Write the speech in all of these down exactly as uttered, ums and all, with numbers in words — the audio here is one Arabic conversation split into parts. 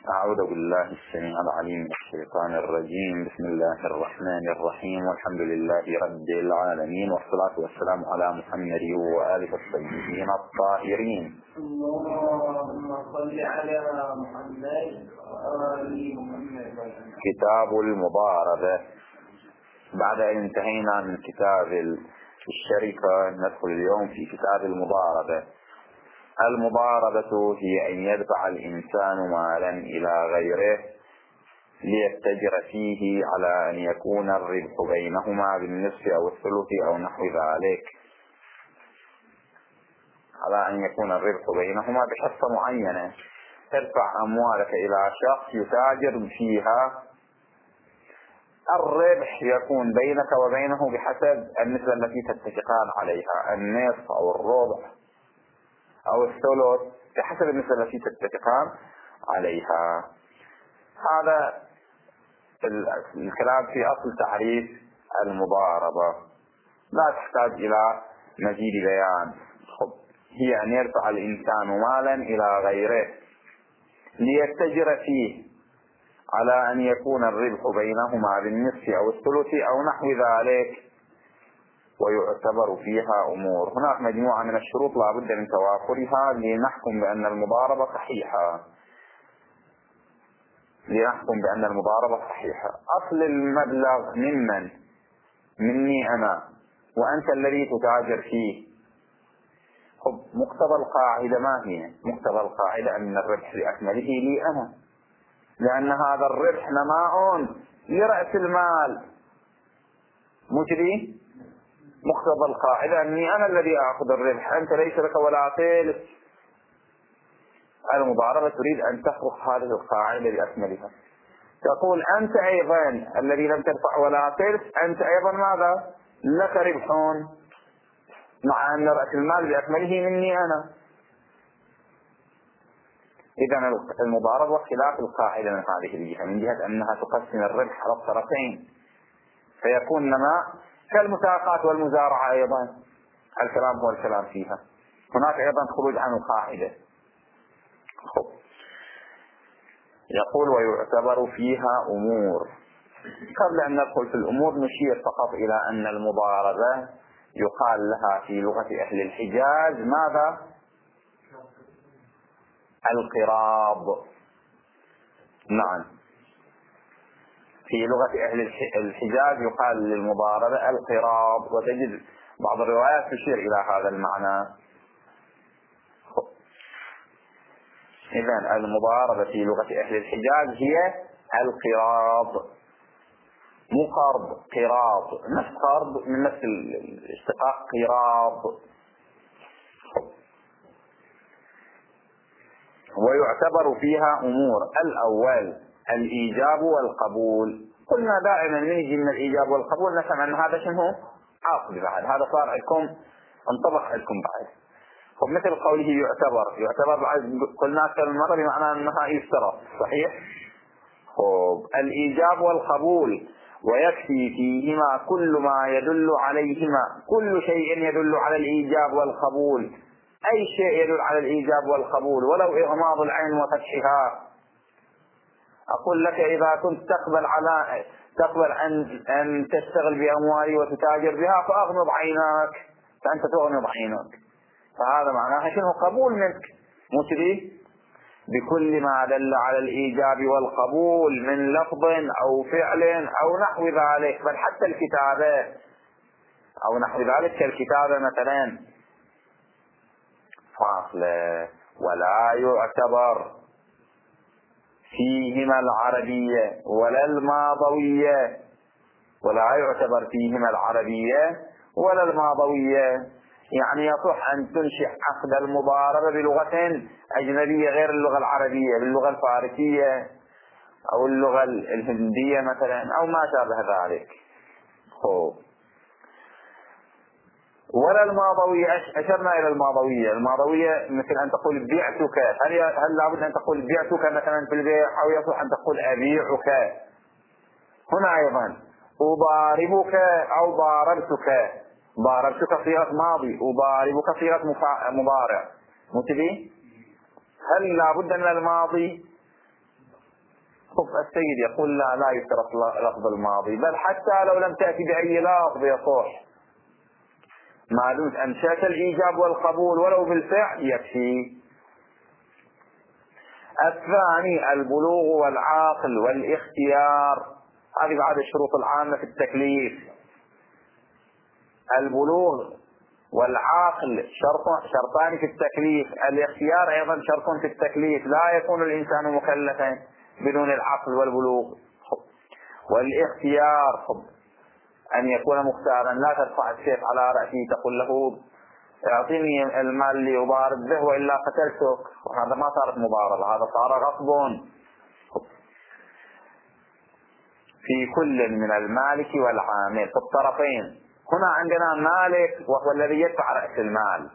أعوذ بالله السميع العليم من الشيطان الرجيم. بسم الله الرحمن الرحيم، والحمد لله رب العالمين، والصلاة والسلام على محمد وآله الطيبين الطاهرين. اللهم صل على محمد وآل محمد. كتاب المضاربة. بعد أن انتهينا من كتاب الشركة ندخل اليوم في كتاب المضاربة. المضاربة هي أن يدفع الإنسان مالا إلى غيره ليتجر فيه على أن يكون الربح بينهما بالنصف أو الثلث أو نحو ذلك، على أن يكون الربح بينهما بحصة معينة. تدفع أموالك إلى شخص يتاجر فيها، الربح يكون بينك وبينه بحسب النسبة التي تتفقان عليها، النصف أو الربع أو الثلث، بحسب النسبة التي تتفقان عليها. هذا الكلام في أصل تعريف المضاربة، لا تحتاج إلى مزيد بيان. هي أن يدفع الإنسان مالا إلى غيره ليتجر فيه على أن يكون الربح بينهما بالنصف أو الثلث أو نحو ذلك، ويعتبر فيها أمور. هناك مجموعة من الشروط لا بد من توافرها لنحكم بأن المضاربة صحيحة لنحكم بأن المضاربة صحيحة. أصل المبلغ ممن؟ مني أنا، وأنت الذي تتاجر فيه. خب مقتضى القاعدة ما هي؟ مقتضى القاعدة أن الربح بأكمله لي أنا، لأن هذا الربح نماء لرأس المال مجري. مقتضى القاعدة أني أنا الذي أخذ الربح، أنت ليس لك ولا ثلث. المضاربة تريد أن تخرق هذه القاعدة بأكملها، تقول أنت أيضا الذي لم تدفع ولا ثلث، أنت أيضا ماذا؟ لك ربح، مع أن رأس المال بأكمله مني أنا. إذن المضاربة خلاف القاعدة من هذه الجهة، من جهة أنها تقسم الربح على الطرفين، فيكون نماء كالمساقات والمزارعة أيضا. الكلام هو الكلام فيها. هناك أيضا خروج عن القاعدة. خب. يقول ويعتبر فيها أمور. قبل أن ندخل في الأمور نشير فقط إلى أن المضاربة يقال لها في لغة أهل الحجاز ماذا؟ القراض. نعم، في لغة أهل الحجاز يقال للمضاربة القراض، وتجد بعض الروايات تشير إلى هذا المعنى. إذن المضاربة في لغة أهل الحجاز هي القراض، مو قرض، قراض، نفس قرض من نفس الاشتقاق قراض. ويعتبر فيها أمور. الأول الإيجاب والقبول. قلنا دائما نيجي من الإيجاب والقبول نفهم أن هذا شنو؟ عقد بعد، هذا صار لكم انطبق لكم بعد. ومثل قوله يعتبر، يعتبر بعد قلنا أكثر من مرة بمعنى أنها يفترض، صحيح؟ خب الإيجاب والقبول، ويكفي فيهما كل ما يدل عليهما، كل شيء يدل على الإيجاب والقبول، أي شيء يدل على الإيجاب والقبول ولو إغماض العين وفتحها. أقول لك إذا كنت تقبل على تقبل أن أن تشتغل بأموالي وتتاجر بها فأغمض عينك، فأنت تغمض عينك، فهذا معناه شنو؟ قبول منك. متبي بكل ما دل على الإيجاب والقبول من لفظ أو فعل أو نحو ذلك، بل حتى الكتابة أو نحو ذلك كالكتابة مثلا. فاصلة. ولا يعتبر فيهما العربية ولا الماضوية، ولا يعتبر فيهما العربية ولا الماضوية. يعني يصح أن تنشئ عقد المضاربة بلغة أجنبية غير اللغة العربية، باللغة الفارسية أو اللغة الهندية مثلا أو ما شابه ذلك. خوف. ولا الماضوية. أشرنا إلى الماضوية. الماضوية مثل أن تقول بعتك، هل هل لابد أن تقول بعتك مثلا في البيع، أو يصح أن تقول أبيعك؟ هنا أيضا أضاربك أو ضاربتك. ضاربتك صيغة ماضي، أضاربك صيغة مضارع. متبي؟ هل لابد من الماضي السيد يقول لا لا يشترط لفظ الماضي، بل حتى لو لم تأتي بأي لفظ يصح، ما دمت أنشأت الإيجاب والقبول ولو بالفعل يكفي. الثاني البلوغ والعقل والاختيار، هذه بعد الشروط العامة في التكليف. البلوغ والعقل شرط شرطان في التكليف، الاختيار أيضا شرط في التكليف، لا يكون الإنسان مكلفا بدون العقل والبلوغ. والاختيار أن يكون مختارا، لا ترفع السيف على رأسه تقول له اعطيني المال اللي أضارب به وإلا قتلتك، هذا ما صارت مضاربة، هذا صار غصب. في كل من المالك والعامل في الطرفين. هنا عندنا مالك وهو الذي يدفع رأس المال،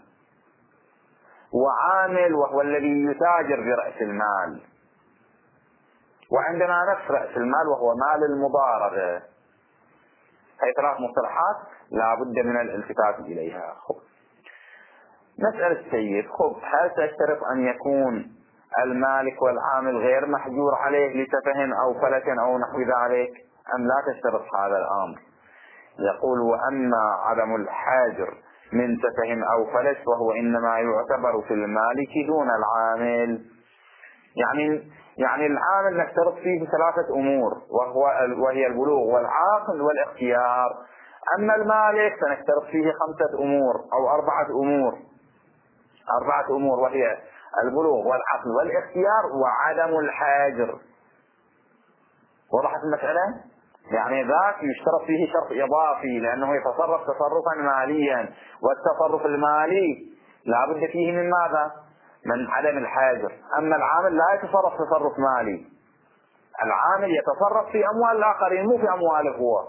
وعامل وهو الذي يتاجر برأس المال، وعندنا نفس رأس المال وهو مال المضاربة. هي ثلاث مصطلحات لا بد من الالتفات إليها. خب نسأل السيد، خب هل تشترط أن يكون المالك والعامل غير محجور عليه لسفه أو فلت أو نحو ذلك، أم لا تشترط هذا الأمر؟ يقول وأما عدم الحاجر من سفه أو فلت وهو إنما يعتبر في المالك دون العامل. يعني يعني العامل نشترط فيه ثلاثة أمور، وهو وهي البلوغ والعقل والاختيار. أما المالك فنشترط فيه خمسة أمور أو أربعة أمور أربعة أمور وهي البلوغ والعقل والاختيار وعدم الحاجر. وضحت المسألة؟ يعني ذاك يشترط فيه شرط إضافي لأنه يتصرف تصرفا ماليا، والتصرف المالي لا بد فيه من ماذا؟ من عدم الحاجر. أما العامل لا يتصرف تصرف مالي، العامل يتصرف في أموال الآخرين مو في أمواله هو،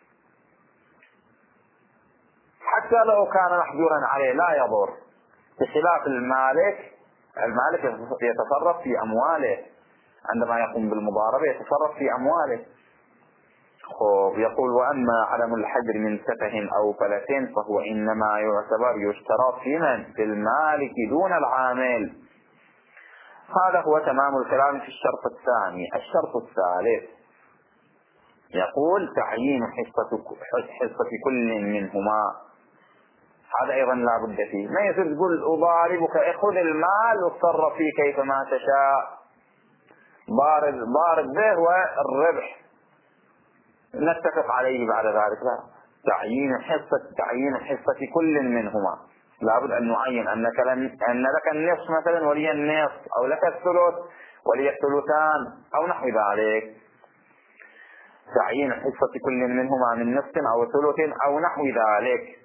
حتى لو كان محجورا عليه لا يضر، بخلاف المالك. المالك يتصرف في أمواله، عندما يقوم بالمضاربة يتصرف في أمواله. يقول وأما عدم الحجر من سفه أو فلت فهو إنما يعتبر يشترط في من؟ في المالك دون العامل. هذا هو تمام الكلام في الشرط الثاني. الشرط الثالث يقول تعيين حصة حصة كل منهما، هذا أيضا لا بد فيه. ما يصير تقول أضاربك خذ المال وتصرف فيه كيفما تشاء، ضارب ضارب به والربح نتفق عليه بعد ذلك. لا، تعيين حصة تعيين حصة كل منهما، لابد أن نعين أنك لن أن لك النصف مثلا ولي النصف، أو لك الثلث ولي الثلثان أو نحو ذلك. تعيين حصة كل منهما من نصف أو ثلث أو نحو ذلك.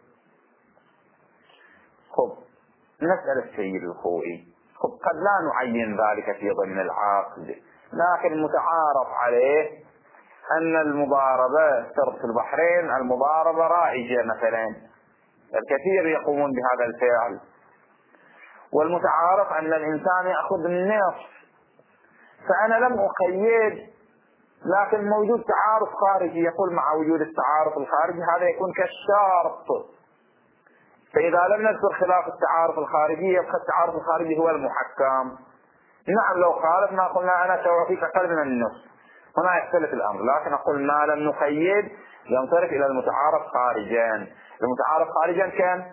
خب نسأل السيد الخوئي، خب قد لا نعين ذلك في ضمن العقد، لكن متعارف عليه أن المضاربة شرط في البحرين المضاربة رائجة مثلا، الكثير يقومون بهذا الفعل، والمتعارف أن الإنسان يأخذ النصف، فأنا لم أقيد، لكن موجود تعارف خارجي يقول مع وجود التعارف الخارجي هذا يكون كالشرط. فإذا لم نذكر خلاف التعارف الخارجي يبقى التعارف الخارجي هو المحكم. نعم لو خالفنا قلنا أنا سأعطيك أقل من النصف، هنا يختلف الأمر، لكن أقول ما لم نقيد ينصرف إلى المتعارف خارجا. المتعارف خارجا كان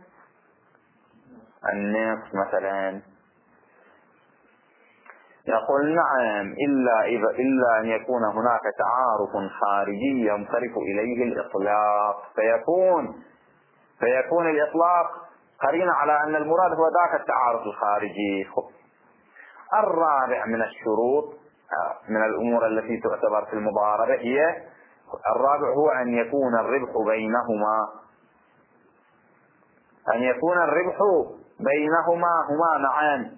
النصف مثلا. يقول نعم إلا إذا إلا أن يكون هناك تعارف خارجي ينصرف إليه الإطلاق، فيكون فيكون الإطلاق قرينة على أن المراد هو ذاك التعارف الخارجي. الرابع من الشروط من الأمور التي تعتبر في المضاربة هي الرابع هو أن يكون الربح بينهما أن يكون الربح بينهما هما معا.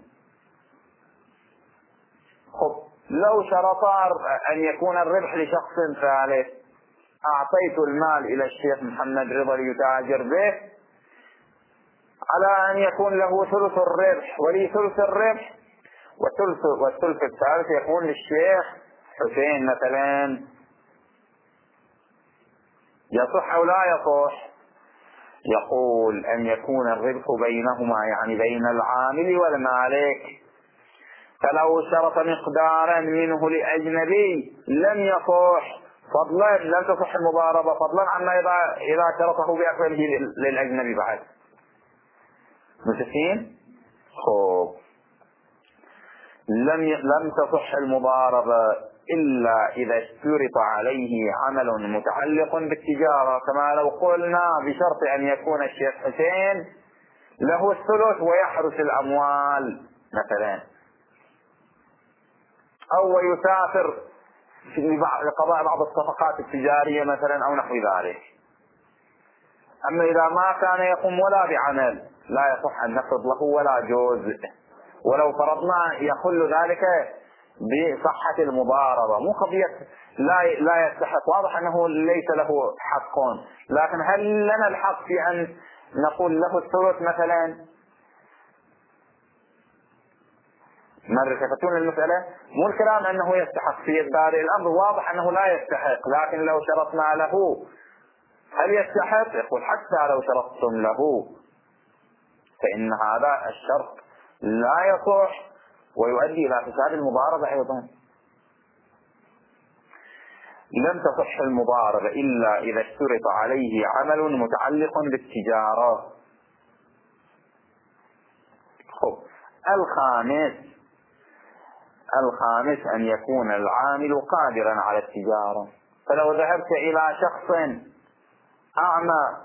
خب لو شرطا أن يكون الربح لشخص ثالث، أعطيت المال إلى الشيخ محمد رضا ليتاجر به على أن يكون له ثلث الربح ولي ثلث الربح، والثلث والثلث الثالث يكون للشيخ حسين مثلا، يصح أو لا يصح؟ يقول أن يكون الربح بينهما يعني بين العامل والمالك. فلو شرط مقدارا منه لأجنبي لم يصح، فضلا لم تصح المضاربة، فضلا عما إذا إذا شرطه بأكمله للأجنبي بعد. متفقين؟ خوب. لم لم تصح المضاربة إلا إذا اشترط عليه عمل متعلق بالتجارة، كما لو قلنا بشرط أن يكون الشيخ حسين له الثلث ويحرس الأموال مثلا، أو يسافر لقضاء بعض الصفقات التجارية مثلا أو نحو ذلك. أما إذا ما كان يقوم ولا بعمل لا يصح أن نفرض له ولا جزء، ولو فرضنا يخل ذلك بصحة المضاربة، مو قضية لا لا يستحق، واضح أنه ليس له حق، لكن هل لنا الحق في أن نقول له الثلث مثلا؟ مرة تفتون المسألة، مو الكلام أنه يستحق في بادئ الأمر، واضح أنه لا يستحق، لكن لو شرطنا له هل يستحق؟ يقول حتى لو شرطتم له فإن هذا الشرط لا يصح ويؤدي إلى فساد المضاربة أيضا. لم تصح المضاربة إلا إذا اشترط عليه عمل متعلق بالتجارة. خب. الخامس الخامس أن يكون العامل قادرا على التجارة. فلو ذهبت إلى شخص أعمى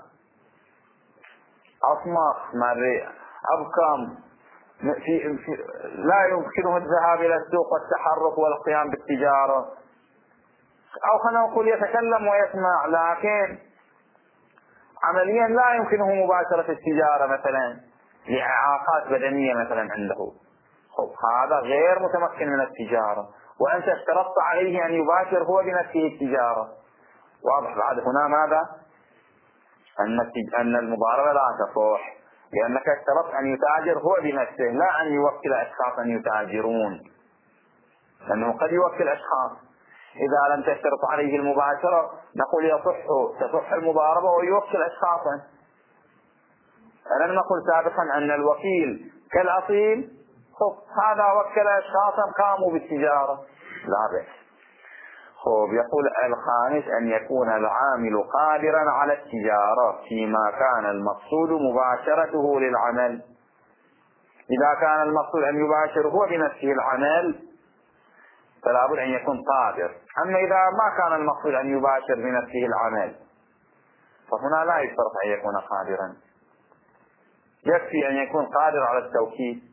أصمخ مرئ أبكم في في لا يمكنه الذهاب إلى السوق والتحرك والقيام بالتجارة، أو خلينا نقول يتكلم ويسمع لكن عمليا لا يمكنه مباشرة التجارة مثلا لإعاقات بدنية مثلا عنده، خب هذا غير متمكن من التجارة، وأنت اشترطت عليه أن يباشر هو بنفسه التجارة. واضح بعد هنا ماذا؟ أن أن المضاربة لا تصح، لأنك اشترطت أن يتاجر هو بنفسه لا أن يوكل أشخاصا يتاجرون، لأنه قد يوكل أشخاص. إذا لم تشترط عليه المباشرة نقول يصح تصح المضاربة ويوكل أشخاصا. ألم نقل سابقا أن الوكيل كالأصيل؟ خب هذا وكل أشخاصا قاموا بالتجارة لا بأس. خب يقول الخامس أن يكون العامل قادرا على التجارة فيما كان المقصود مباشرته للعمل. إذا كان المقصود أن يباشر هو بنفسه العمل فلا بد أن يكون قادر. أما إذا ما كان المقصود أن يباشر بنفسه العمل فهنا لا يشترط أن يكون قادرا، يكفي أن يكون قادر على التوكيد.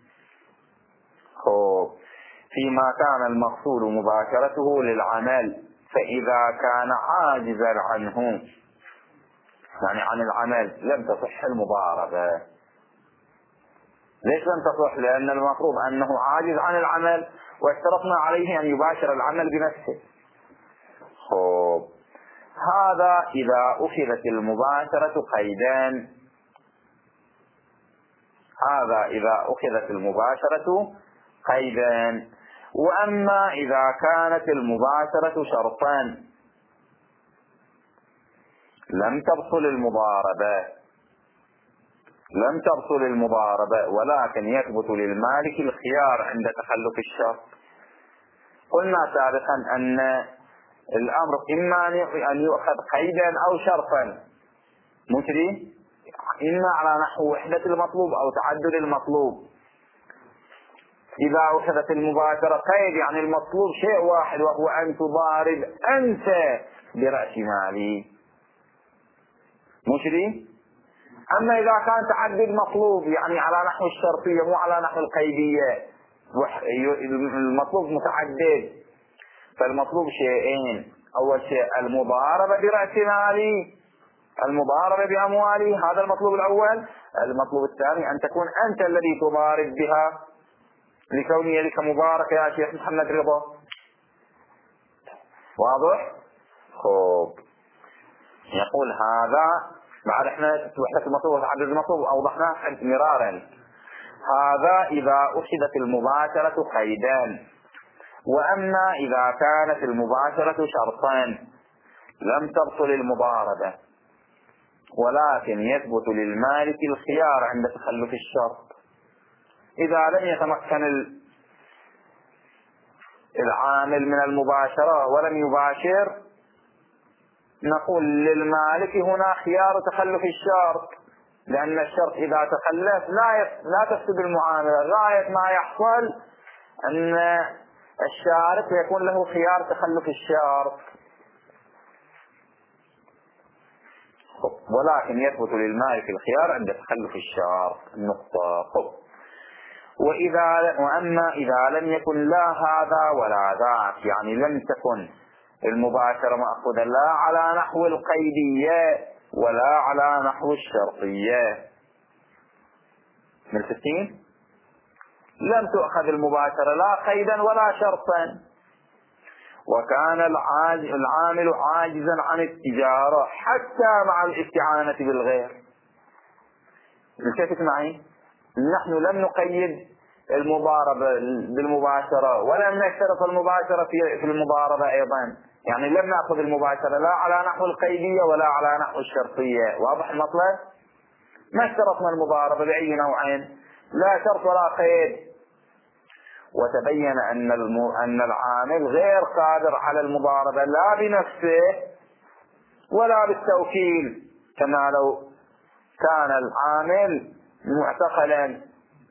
خب فيما كان المقصود مباشرته للعمل، فإذا كان عاجزا عنه يعني عن العمل لم تصح المضاربة. ليش لم تصح؟ لأن المفروض أنه عاجز عن العمل واشترطنا عليه أن يباشر العمل بنفسه. خب هذا إذا أخذت المباشرة قيدان، هذا إذا أخذت المباشرة قيدان. وأما إذا كانت المباشرة شرطان لم تبطل المضاربة لم تبطل المضاربة ولكن يثبت للمالك الخيار عند تخلف الشرط. قلنا سابقا أن الأمر إما أن يؤخذ قيدا أو شرطا مجري، إما على نحو وحدة المطلوب أو تعدد المطلوب. إذا أخذت المباشرة قيد يعني المطلوب شيء واحد وهو أن تضارب أنت برأس مالي مجري. أما إذا كان تعدد مطلوب يعني على نحو الشرطية مو على نحو القيدية، المطلوب متعدد، فالمطلوب شيئين: أول شيء المضاربة برأس مالي، المضاربة بأموالي، هذا المطلوب الأول. المطلوب الثاني أن تكون أنت الذي تضارب بها لكوني يدك مبارك يا شيخ محمد رضا. واضح؟ خب يقول هذا بعد احنا وحدة المطلوب وتعدد المطلوب أوضحناه مرارا. هذا إذا أخذت المباشرة قيدان. وأما إذا كانت المباشرة شرطان لم تبطل المضاربة ولكن يثبت للمالك الخيار عند تخلف الشرط. إذا لم يتمكن العامل من المباشرة ولم يباشر، نقول للمالك هنا خيار تخلف الشرط، لأن الشرط إذا تخلف لا لا تفسد المعاملة. غاية ما يحصل أن الشارك يكون له خيار تخلف الشرط، ولكن يثبت للمالك الخيار عند تخلف الشرط. النقطة. وإذا وأما إذا لم يكن لا هذا ولا ذاك، يعني لم تكن المباشرة مأخوذة لا على نحو القيدية ولا على نحو الشرطية. من ستين لم تؤخذ المباشرة لا قيدا ولا شرطا، وكان العامل عاجزا عن التجارة حتى مع الاستعانة بالغير. التفت معي، نحن لم نقيد المضاربة بالمباشرة ولم نشترط المباشرة في المضاربة أيضا، يعني لم نأخذ المباشرة لا على نحو القيدية ولا على نحو الشرطية. واضح المطلب؟ ما اشترطنا المضاربة بأي نوعين، لا شرط ولا قيد. وتبين أن أن العامل غير قادر على المضاربة لا بنفسه ولا بالتوكيل، كما لو كان العامل معتقلا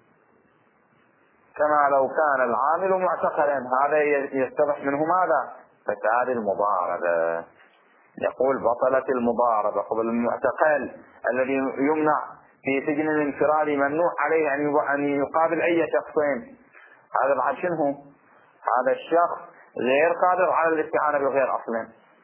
كما لو كان العامل معتقلا. هذا يتضح منه ماذا؟ فساد المضاربة. يقول بطلت المضاربة قبل المعتقل الذي يمنع في سجن الانفرادي، ممنوع عليه أن يقابل أي شخصين. هذا بعد شنو؟ هذا الشخص غير قادر على الاستعانة بالغير أصلا.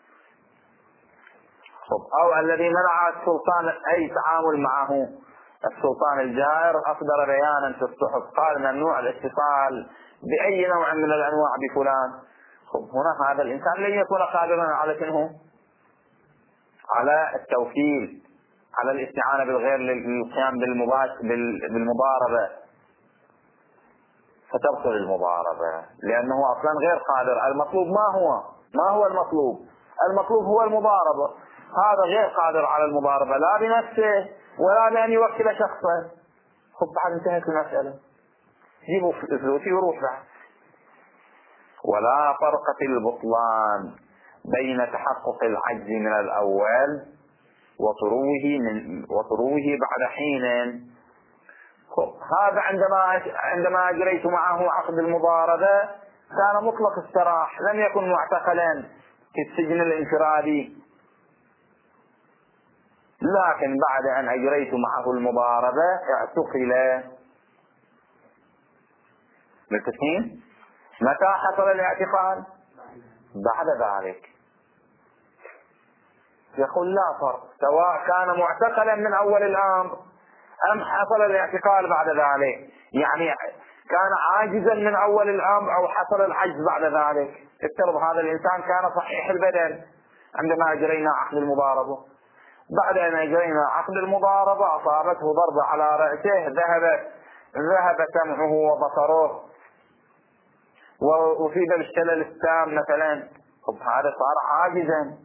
أو الذي منع السلطان أي تعامل معه، السلطان الجائر أصدر بيانا في الصحف قال ممنوع الاتصال بأي نوع من الأنواع بفلان. هنا هذا الإنسان لن يكون قادرا على شنو؟ على التوكيل، على الاستعانة بالغير للقيام بالمضاربة، فتبطل المضاربة لأنه أصلا غير قادر. المطلوب ما هو؟ ما هو المطلوب؟ المطلوب هو المضاربة. هذا غير قادر على المضاربة لا بنفسه ولا بأن يوكل شخصا. خب بعد انتهت المسألة، جيبوا فلوسي وروح بعد. ولا فرق في البطلان بين تحقق العجز من الأول وطروه من وطروه بعد حين. هذا عندما عندما أجريت معه عقد المضاربة كان مطلق السراح، لم يكن معتقلا في السجن الانفرادي، لكن بعد أن أجريت معه المضاربة اعتقل. متفقين؟ متى حصل الاعتقال؟ بعد ذلك. يقول لا فرق، سواء كان معتقلا من أول الأمر أم حصل الاعتقال بعد ذلك، يعني كان عاجزا من أول الأمر أو حصل العجز بعد ذلك. افترض هذا الإنسان كان صحيح البدن عندما أجرينا عقد المضاربة، بعد أن أجرينا عقد المضاربة أصابته ضربة على رأسه، ذهب ذهب سمعه وبصره وأصيب بالشلل التام مثلا، طب هذا صار عاجزا،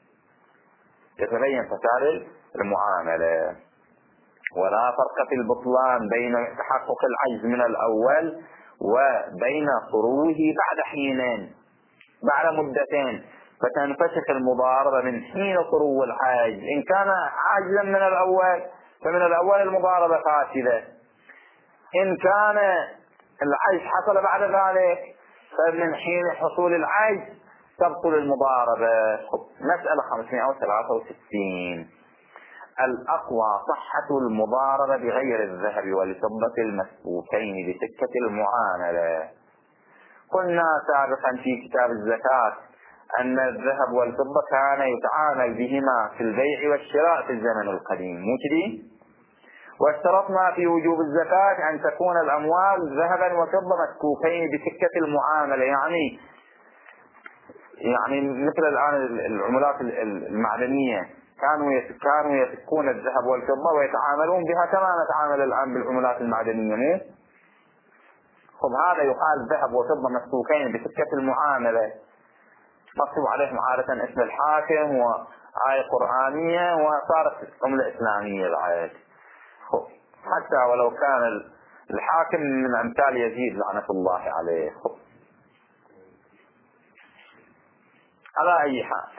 يتبين فساد المعاملة. ولا فرق في البطلان بين تحقق العجز من الأول وبين خروجه بعد حينين، بعد مدتين، فتنفسخ المضاربة من حين خروج العجز. إن كان عاجزا من الأول فمن الأول المضاربة فاسدة، إن كان العجز حصل بعد ذلك فمن حين حصول العجز تبطل المضاربة. مسألة خمسمائة وثلاثة وستين. الأقوى صحة المضاربة بغير الذهب والفضة المسبوكين بسكة المعاملة. قلنا سابقا في كتاب الزكاة أن الذهب والفضة كان يتعامل بهما في البيع والشراء في الزمن القديم، مو كذي؟ واشترطنا في وجوب الزكاة أن تكون الأموال ذهبا وفضة مسكوكين بسكة المعاملة، يعني يعني مثل الآن العملات المعدنية كانوا كانوا يسكون الذهب والفضة ويتعاملون بها كما نتعامل الآن بالعملات المعدنية. مو خب هذا يقال ذهب وفضة مسكوكين بسكة المعاملة، مكتوب عليهم عادة اسم الحاكم وآية قرآنية وصارت عملة إسلامية بعد. حتى ولو كان الحاكم من أمثال يزيد لعنة الله عليه. على أي حال،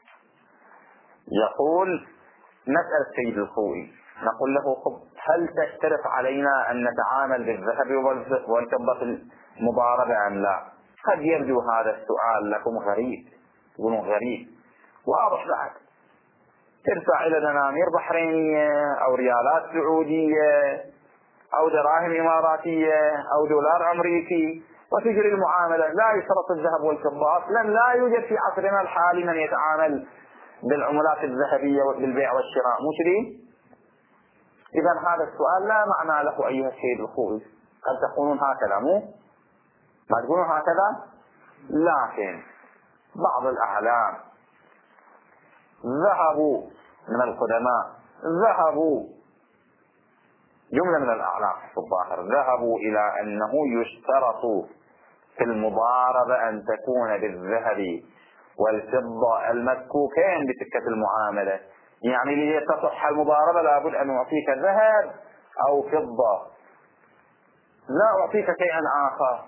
يقول نسأل السيد الخوئي نقول له هل تشترط علينا أن نتعامل بالذهب والفضة في المضاربة أم لا؟ قد يبدو هذا السؤال لكم غريب، تقولون غريب، واضح بعد. ترفع إلى دنانير بحرينية أو ريالات سعودية أو دراهم إماراتية أو دولار أمريكي وتجري المعاملة، لا يشترط الذهب والفضة أصلا. لا يوجد في عصرنا الحالي من يتعامل بالعملات الذهبية بالبيع والشراء، مو كذي؟ إذا هذا السؤال لا معنى له أيها السيد الخوئي. قد تقولون هكذا، مو ما تقولون هكذا، لكن بعض الأعلام ذهبوا من القدماء، ذهبوا جملة من الأعلام في الظاهر ذهبوا إلى أنه يشترط في المضاربة أن تكون بالذهب والفضة المسكوكين بسكة المعاملة. يعني لتصح المضاربة لابد أن أعطيك ذهب أو فضة، لا أعطيك شيئا آخر.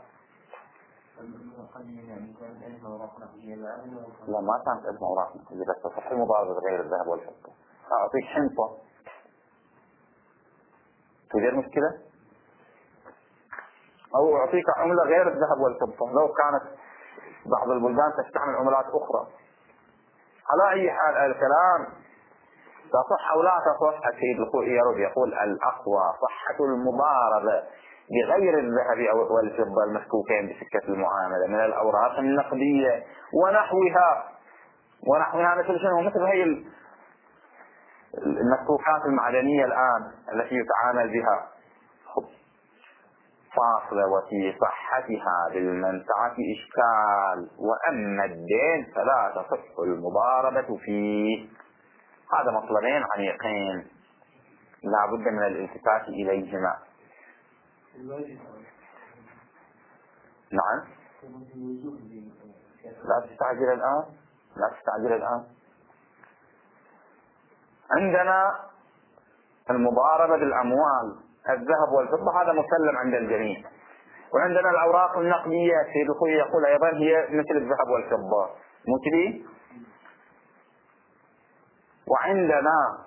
لا، ما كانت ألف أوراق نقدية، بس تصح المضاربة بغير الذهب والفضة. أعطيك حنطة، توجد مشكلة؟ أو أعطيك عملة غير الذهب والفضة لو كانت بعض البلدان تستعمل عملات أخرى. على أي حال الكلام تصح أو لا تصح. السيد الخوئي يرد يقول الأقوى صحة المضاربة بغير الذهب والفضة المسكوكين بسكة المعاملة من الأوراق النقدية ونحوها ونحوها مثل شنو؟ مثل هي المسكوكات المعدنية الآن التي يتعامل بها. فاصلة وفي صحتها بالمنفعة إشكال، وأما الدين فلا تصح المضاربة فيه. هذا مطلبين عميقين لا بد من الالتفات إليهما. نعم، لا تستعجل الآن، لا تستعجل الآن. عندنا المضاربة بالأموال الذهب والفضة هذا مسلم عند الجميع، وعندنا الأوراق النقدية سيد الخوئي يقول أيضا هي مثل الذهب والفضة، مو كذي؟ وعندنا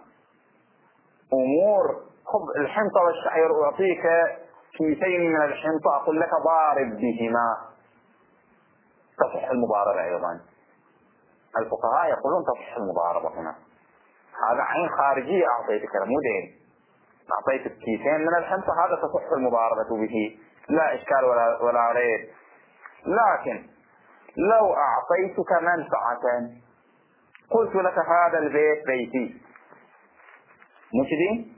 أمور خذ الحنطة والشعير أعطيك كيسين من الحنطة أقول لك ضارب بهما، تصح المضاربة أيضا. الفقهاء يقولون تصح المضاربة هنا. هذا عين خارجية أعطيتك مو دين، أعطيتك كيسين من الحنطة، هذا تصح المضاربة به لا إشكال ولا, ولا ريب. لكن لو أعطيتك منفعة قلت لك هذا البيت بيتي، مو كذي؟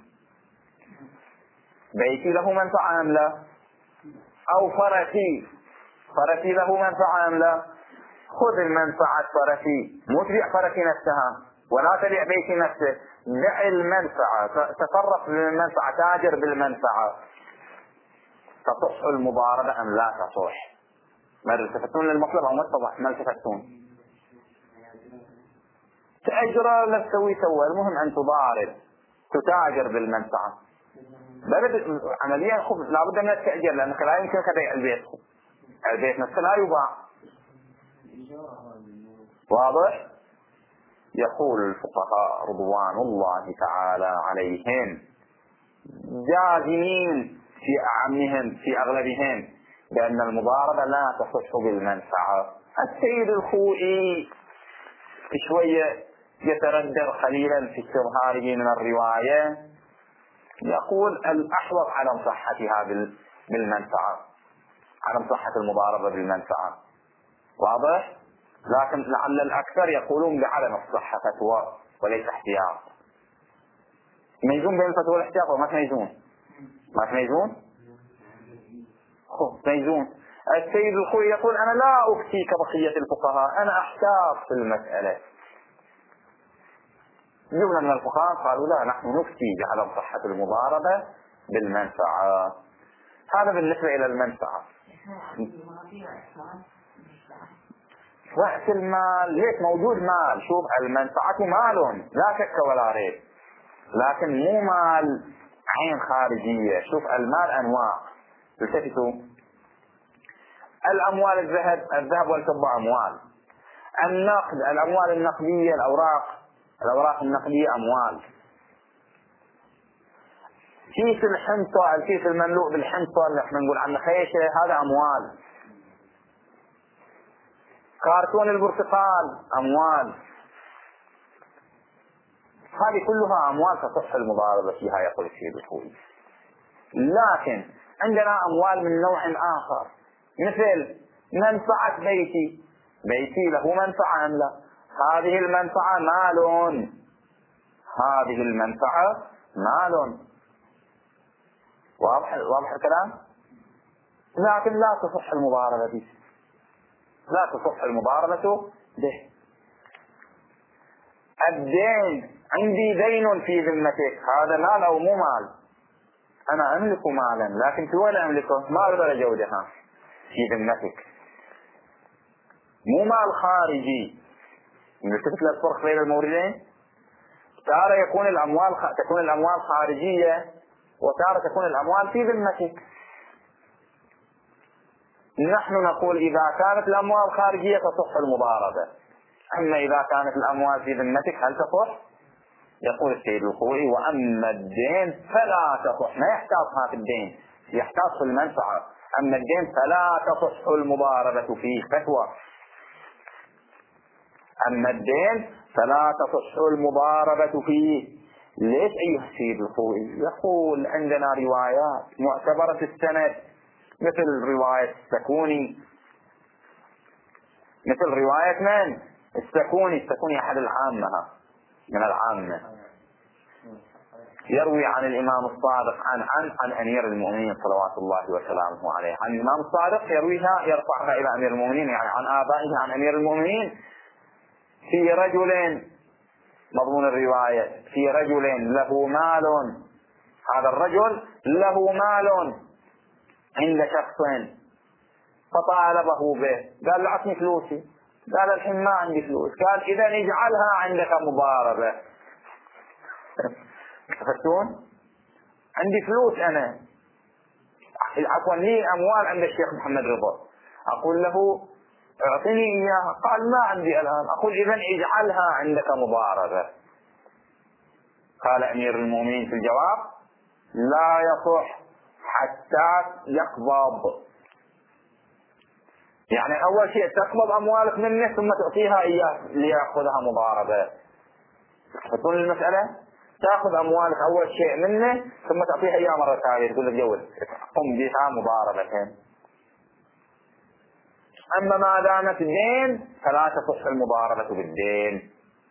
بيتي له منفعة أم لا؟ أو فرسي فرسي له منفعة أم لا؟ خذ المنفعة فرسي، مو تبيع فرسي نفسها ولا تبيع بيتي نفسه، بيع المنفعة، تصرف بالمنفعة، تاجر بالمنفعة. تصح المضاربة أم لا تصح؟ ما التفتون للمطلب أو ما اتضح؟ ما التفتون؟ تأجر لا تسوي سوى، المهم أن تضارب، تتاجر بالمنفعة. بلد عمليا خب لابد من التأجير لأنك لا يمكنك بيع البيت، البيت نفسه لا يباع. واضح؟ يقول الفقهاء رضوان الله تعالى عليهم جازمين في أعمهم في أغلبهم بأن المضاربة لا تصح بالمنفعة. السيد الخوئي شوية يتردد قليلا في استظهاره من الرواية، يقول الأحوط عدم صحتها بالمنفعة، عدم صحة المضاربة بالمنفعة. واضح؟ لكن لعل الأكثر يقولون بعدم الصحة فتوى وليس احتياط. تميزون بين الفتوى والاحتياط وما تميزون؟ ما تميزون؟ خب تميزون. السيد الخوئي يقول أنا لا أفتي كبقية الفقهاء، أنا أحتاط في المسألة. جملة من الفقهاء قالوا لا، نحن نفتي بعدم صحة المضاربة بالمنفعة. هذا بالنسبة إلى المنفعة. رأس المال ليش موجود مال؟ شوف المنفعة مال لا شك ولا ريب، لكن مو مال عين خارجية. شوف المال أنواع، التفتوا الأموال الذهب الذهب والفضة أموال، النقد، الأموال النقدية، الأوراق الأوراق النقدية أموال. كيس الحنطة، الكيس المملوء بالحنطة اللي احنا نقول عنه خيشة، هذا أموال. كارتون البرتقال أموال. هذه كلها أموال تصح المضاربة فيها يقول السيد الخوئي. لكن عندنا أموال من نوع آخر، مثل منفعة بيتي، بيتي له منفعة أم لا؟ هذه المنفعة مال، هذه المنفعة مال. واضح واضح الكلام؟ لكن لا تصح المضاربة به، لا تصح المضاربة به. الدين، عندي دين في ذمتك، هذا مال أو مو مال؟ أنا أملك مالا، لكن في وين أملكه؟ ما أقدر أجودها في ذمتك، مو مال خارجي. نلتفت للفرق بين الموردين، تارة يكون الأموال تكون الأموال خارجية، وتارة تكون الأموال في ذمتك. نحن نقول إذا كانت الأموال خارجية تصح المضاربة، أما إذا كانت الأموال في ذمتك هل تصح؟ يقول السيد الخوئي: وأما الدين فلا تصح. ما يحتاطها في الدين، يحتاط في المنفعة. أما الدين فلا تصح المضاربة فيه. فتوى: أما الدين فلا تصح المضاربة فيه. ليش أيها السيد الخوئي؟ يقول عندنا روايات معتبرة السند، مثل رواية السكوني، مثل رواية من؟ السكوني. السكوني أحد العامة من العامة، يروي عن الإمام الصادق عن عن عن أمير المؤمنين صلوات الله وسلامه عليه. عن الإمام الصادق يرويها، يرفعها إلى أمير المؤمنين، يعني عن آبائه عن أمير المؤمنين، في رجل، مضمون الرواية: في رجل له مال، هذا الرجل له مال عند شخص فطالبه به، قال له أعطني فلوسي، قال الحين ما عندي فلوس، قال إذا اجعلها عندك مضاربة. تفكرون؟ عندي فلوس أنا، عفوا لي أموال عند الشيخ محمد رضا، أقول له اعطني إياها، قال ما عندي الآن، أقول إذا اجعلها عندك مضاربة. قال أمير المؤمنين في الجواب: لا يصح حتى يقبض. يعني أول شيء تقبض أموالك منه ثم تعطيها إياه ليأخذها مضاربة. تقول المسألة تأخذ أموالك أول شيء منه ثم تعطيها إياه مرة ثانية، تقول لك جوز قم بها مضاربة. أما ما دامت الدين فلا تصح المضاربة بالدين.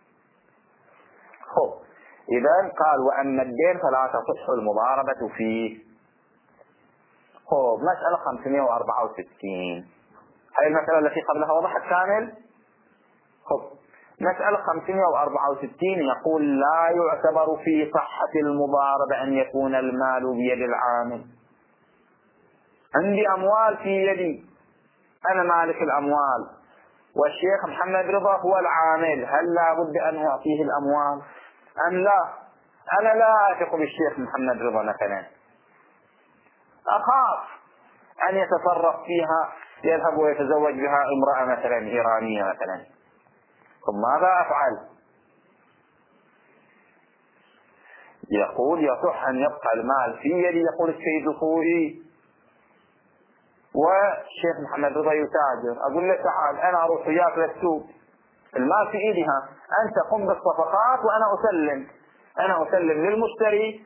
خب، إذن قال: وأما الدين فلا تصح المضاربة فيه. خب، مسألة خمسمائة وأربعة وستين، هاي المسألة التي قبلها وضحت كامل. خب، مسألة خمسمائة وأربعة وستين يقول: لا يعتبر في صحة المضاربة أن يكون المال بيد العامل. عندي أموال في يدي، أنا مالك الأموال، والشيخ محمد رضا هو العامل، هل لا بد أن يعطيه الأموال أم لا؟ أنا لا أثق بالشيخ محمد رضا مثلا، أخاف أن يتصرف فيها، يذهب ويتزوج بها امرأة مثلا إيرانية مثلا، طب ماذا أفعل؟ يقول: يصح أن يبقى المال في يدي. يقول السيد الخوئي: والشيخ محمد رضا يتاجر، أقول له تعال أنا أروح وياك للسوق، المال في إيدها، أنت قم بالصفقات وأنا أسلم، أنا أسلم للمشتري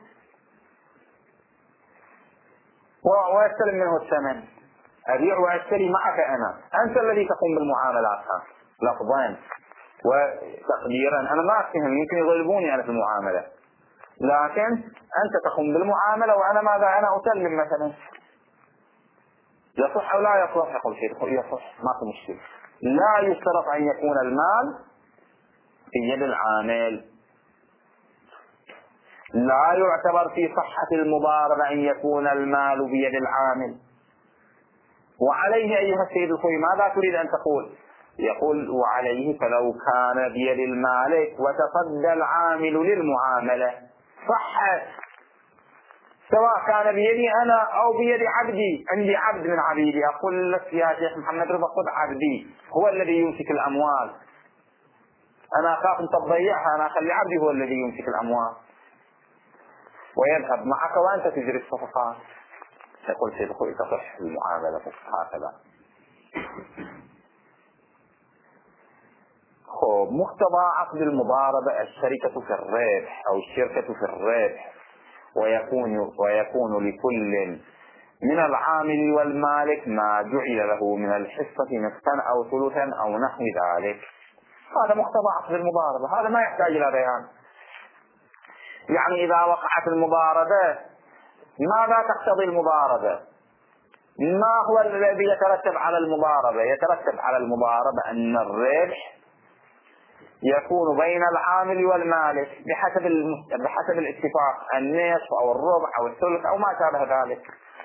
وأستلم منه الثمن، أبيع وأشتري معك أنا، أنت الذي تقوم بالمعاملات. لفظان وتقديرا أنا ما أفهم، يمكن يغلبوني أنا في المعاملة، لكن أنت تقوم بالمعاملة وأنا ماذا؟ أنا أسلم مثلا. يصح أو لا يصح؟ يقول شيء يصح، ما في مشكلة. لا يشترط أن يكون المال في يد العامل. لا يعتبر في صحة المضاربة أن يكون المال بيد العامل. وعليه أيها السيد الخوئي ماذا تريد أن تقول؟ يقول: وعليه فلو كان بيد المالك وتصدى العامل للمعاملة صحت سواء كان بيدي أنا أو بيد عبدي. عندي عبد من عبيدي، أقول لك يا شيخ محمد رضا خذ عبدي هو الذي يمسك الأموال، أنا أخاف أن تضيعها، أنا أخلي عبدي هو الذي يمسك الأموال ويذهب معك وأنت تجري الصفقات. يقول سيد أخوي تصح المعاملة هكذا. خب مقتضى عقد المضاربة الشركة في الربح أو الشركة في الربح، ويكون ويكون لكل من العامل والمالك ما جعل له من الحصة نصفا أو ثلثا أو نحو ذلك. هذا مقتضى عقد المضاربة، هذا ما يحتاج إلى بيان. يعني إذا وقعت المضاربة ماذا تقتضي المضاربة؟ ما هو الذي يترتب على المضاربة؟ يترتب على المضاربة أن الربح يكون بين العامل والمالك بحسب بحسب الاتفاق، النصف أو الربع أو الثلث أو ما شابه ذلك.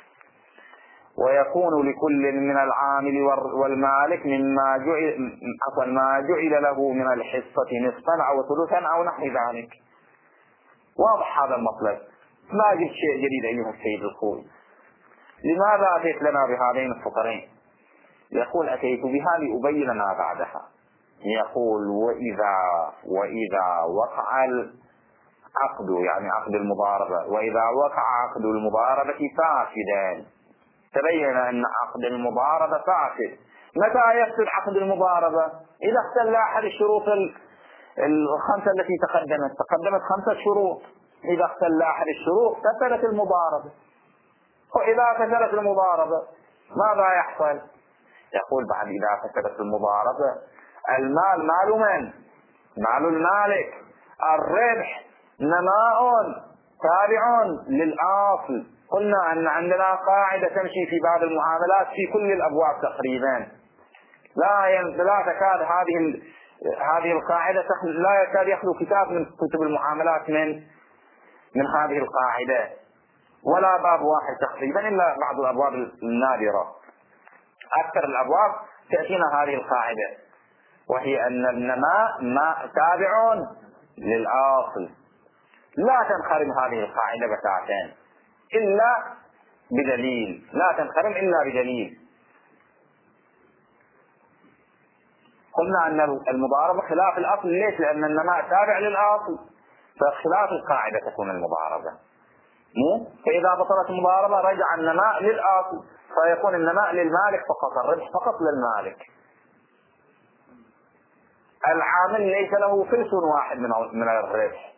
ويكون لكل من العامل والمالك مما جعل عفوا ما جعل له من الحصة نصفا أو ثلثا أو نحو ذلك. واضح هذا المطلب، ما جبت شيء جديد أيها السيد الخوي. لماذا أتيت لنا بهذين الفقرين؟ يقول أتيت بها لأبين ما بعدها. يقول وإذا وإذا وقع العقد، يعني عقد المضاربة، وإذا وقع عقد المضاربة فاسدا، تبين أن عقد المضاربة فاسد. متى يفسد عقد المضاربة؟ إذا اختل أحد الشروط الخمسة التي تقدمت تقدمت خمسة شروط، إذا اختل أحد الشروط فسدت المضاربة. وإذا فسدت المضاربة ماذا يحصل؟ يقول بعد إذا فسدت المضاربة المال مال من؟ مال المالك، الربح نماء تابع للأصل. قلنا أن عندنا قاعدة تمشي في بعض المعاملات في كل الأبواب تقريبا، لا لا تكاد هذه هذه القاعدة لا يكاد يخلو كتاب من كتب المعاملات من من هذه القاعدة، ولا باب واحد تقريبا إلا بعض الأبواب النادرة. أكثر الأبواب تأتينا هذه القاعدة، وهي أن النماء ما تابع للأصل. لا تنخرم هذه القاعدة بتاتا إلا بدليل، لا تنخرم إلا بدليل. قلنا أن المضاربة خلاف الأصل، ليش؟ لأن النماء تابع للأصل، فخلاف القاعدة تكون المضاربة. مو فإذا بطلت المضاربة رجع النماء للأصل، فيكون النماء للمالك فقط، الربح فقط للمالك. العامل ليس له فلس واحد من من الربح.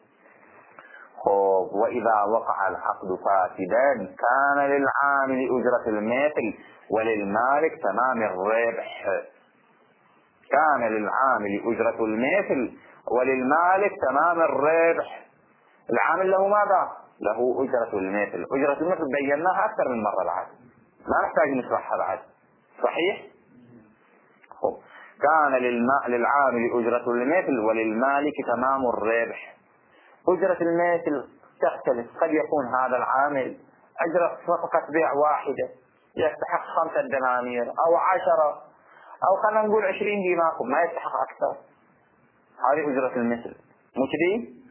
وإذا وقع العقد فاسدا كان للعامل أجرة المثل وللمالك تمام الربح. كان للعامل أجرة المثل وللمالك تمام الربح. العامل له ماذا؟ له أجرة المثل. أجرة المثل بيناها أكثر من مرة بعد، ما نحتاج نشرحها بعد، صحيح؟ خب. كان للعامل أجرة المثل وللمالك تمام الربح. أجرة المثل تختلف، قد يكون هذا العامل أجرة صفقة بيع واحدة يستحق خمسة دنانير أو عشرة أو خلينا نقول عشرين دينار، ما يستحق أكثر. هذه أجرة المثل، مو كذي؟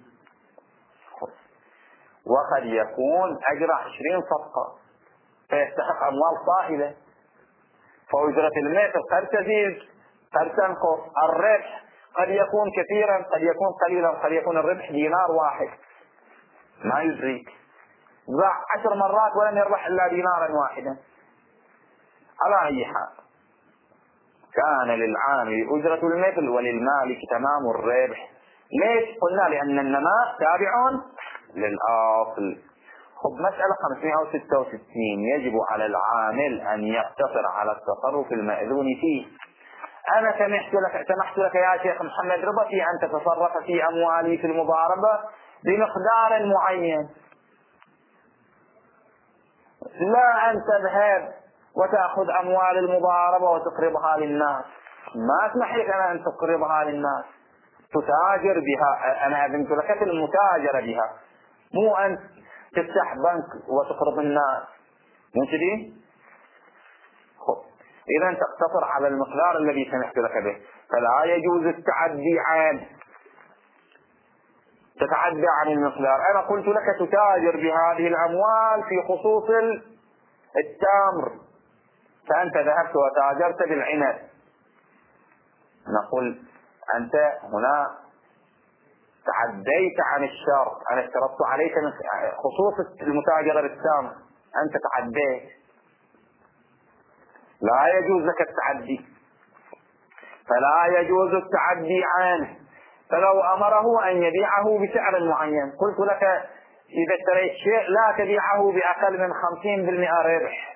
وقد يكون أجر عشرين صفقة فيستحق أموال طائلة، فأجرة المثل قد تزيد قد تنقص. الربح قد يكون كثيرا قد يكون قليلا، قد يكون الربح دينار واحد ما يدريك، باع عشر مرات ولم يربح إلا دينارا واحدا. على أي حال كان للعامل أجرة المثل وللمالك تمام الربح. ليش؟ قلنا لأن النماء تابع للأصل. خب مسألة خمسمائة وستة وستين. يجب على العامل أن يقتصر على التصرف المأذون فيه. أنا سمحت لك سمحت لك يا شيخ محمد رضا في أن تتصرف في أموالي في المضاربة بمقدار معين، لا أن تذهب وتأخذ أموال المضاربة وتقرضها للناس. ما أسمح لك أنا أن تقرضها للناس، تتاجر بها. أنا أذنت لك في المتاجرة بها، مو أن تفتح بنك وتقرض الناس، مو كذي؟ إذا تقتصر على المقدار الذي سمحت لك به، فلا يجوز التعدي عنه. تتعدى عن المقدار. أنا قلت لك تتاجر بهذه الأموال في خصوص التمر، فأنت ذهبت وتاجرت بالعنب، نقول أنت هنا تعديت عن الشرط. أنا اشترطت عليك خصوص المتاجرة بالتمر، أنت تعديت، لا يجوز لك التعدي، فلا يجوز التعدي عنه. فلو أمره أن يبيعه بسعر معين، قلت لك إذا اشتريت شيء لا تبيعه بأقل من خمسين بالمئة ربح،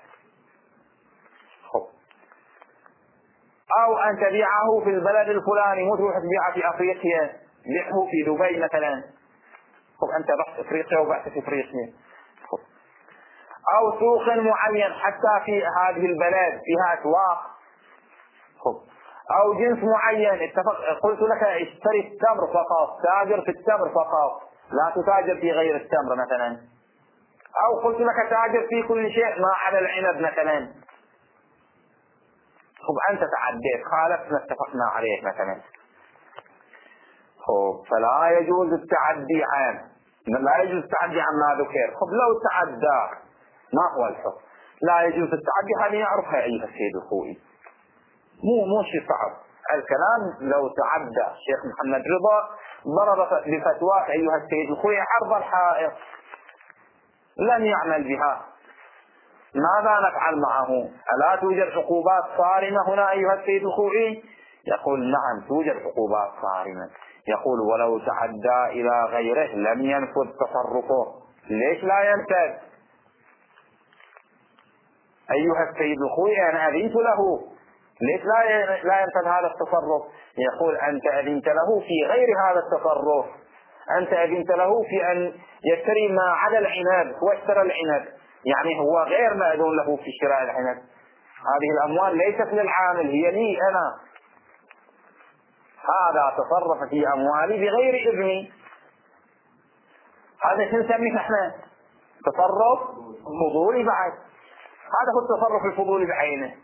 أو أن تبيعه في البلد الفلاني، مو تروح تبيعه في أفريقيا، بيعه في دبي مثلا. خب أنت رحت أفريقيا وبعت في أفريقيا. خب. أو سوق معين حتى في هذه البلد فيها أسواق. خب. أو جنس معين اتفق، قلت لك اشتري التمر فقط، تاجر في التمر فقط، لا تتاجر في غير التمر مثلا. أو قلت لك تاجر في كل شيء ما عدا العنب مثلا. خب أنت تعديت، خالفت ما اتفقنا عليه مثلا. خب فلا يجوز التعدي عنه، لا يجوز التعدي عن ما ذكر. خب لو تعدى ما هو الحكم؟ لا يجوز التعدي، هذه يعرفها أيها السيد الخوئي، مو مو شيء صعب الكلام. لو تعدى الشيخ محمد رضا ضرب بفتوى أيها السيد الخوئي عرض الحائط، لم يعمل بها، ماذا نفعل معه؟ ألا توجد عقوبات صارمة هنا أيها السيد الخوئي؟ يقول نعم توجد عقوبات صارمة. يقول ولو تعدى إلى غيره لم ينفذ تصرفه. ليش لا ينفذ أيها السيد الخوئي؟ أنا أذنت له، ليش لا لا ينفذ هذا التصرف؟ يقول أنت أذنت له في غير هذا التصرف، أنت أذنت له في أن يشتري ما عدا العنب، هو اشترى العنب، يعني هو غير مأذون له في شراء العنب. هذه الأموال ليست للعامل، هي لي أنا، هذا تصرف في أموالي بغير إذني. هذا شو نسميه احنا؟ تصرف فضولي بعد، هذا هو التصرف الفضولي بعينه.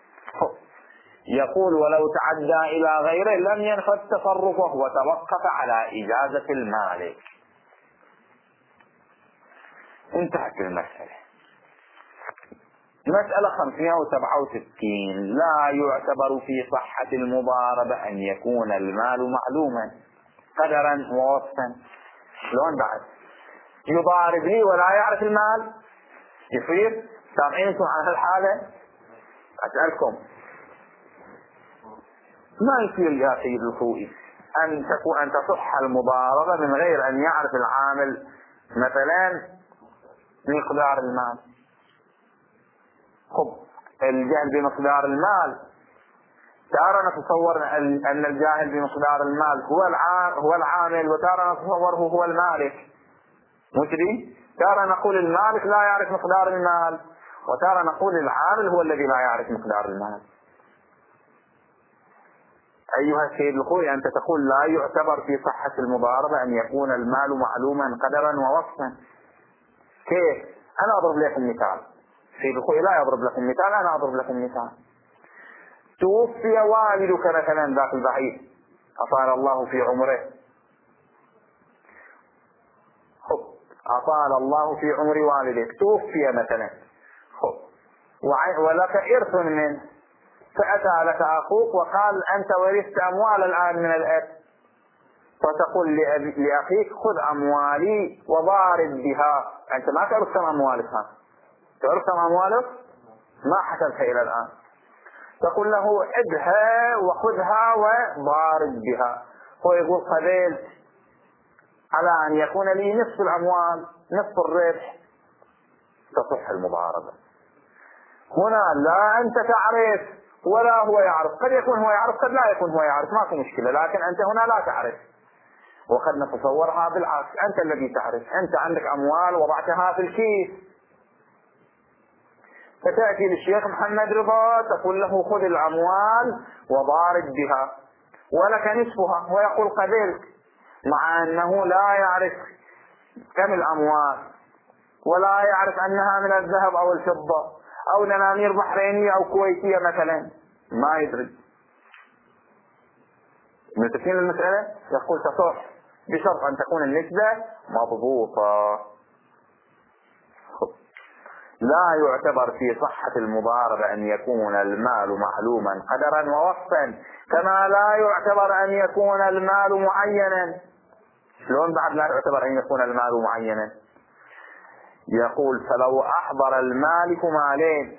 يقول ولو تعدى إلى غيره لم ينفذ تصرفه وتوقف على إجازة المالك. انتهت المسألة. مسألة خمسمائة وسبعة وستين، لا يعتبر في صحة المضاربة أن يكون المال معلوما قدرا ووصفا. شلون بعد؟ يضارب لي ولا يعرف المال؟ يصير؟ سامعينكم عن هالحالة؟ أسألكم، ما يصير يا سيد الخوئي أن تكون أن تصح المضاربة من غير أن يعرف العامل مثلا مقدار المال. خب الجهل بمقدار المال، ترى نتصور أن الجاهل بمقدار المال هو العامل هو العامل وترى نتصوره هو المالك، مو كذي؟ ترى نقول المالك لا يعرف مقدار المال، وترى نقول العامل هو الذي لا يعرف مقدار المال. أيها السيد الخوي أنت تقول لا يعتبر في صحة المضاربة أن يكون المال معلوما قدرا ووصفا. كيف؟ أنا أضرب لكم مثال، سيد الخوي لا يضرب لكم مثال، أنا أضرب لكم مثال. توفي والدك مثلا ذاك البعيد أطال الله في عمره، أطال الله في عمر والدك، توفي مثلا ولك إرث منه، فأتى لك أخوك وقال أنت ورثت أموال الآن من الأب، فتقول لأخيك خذ أموالي وضارب بها. أنت ما تعرف كم أموالك، تعرف كم أموالك؟ ما حسبتها إلى الآن. تقول له عدها وخذها وضارب بها. هو يقول قبلت على أن يكون لي نصف الأموال نصف الربح، تصح المضاربة. هنا لا أنت تعرف ولا هو يعرف، قد يكون هو يعرف قد لا يكون هو يعرف، ما في مشكلة، لكن أنت هنا لا تعرف. وقد نتصورها بالعكس، أنت الذي تعرف، أنت عندك أموال وضعتها في الكيس، فتأتي للشيخ محمد رضا تقول له خذ الأموال وضارب بها ولك نصفها، ويقول قبلت، مع أنه لا يعرف كم الأموال ولا يعرف أنها من الذهب أو الفضة أو دنانير بحرينية أو كويتية مثلا، ما يدري. متفقين المسألة؟ يقول تصح بشرط أن تكون النسبة مضبوطة. لا يعتبر في صحة المضاربة أن يكون المال معلوما قدرا ووصفا، كما لا يعتبر أن يكون المال معينا. شلون بعد لا يعتبر أن يكون المال معينا؟ يقول فلو أحضر المالك مالين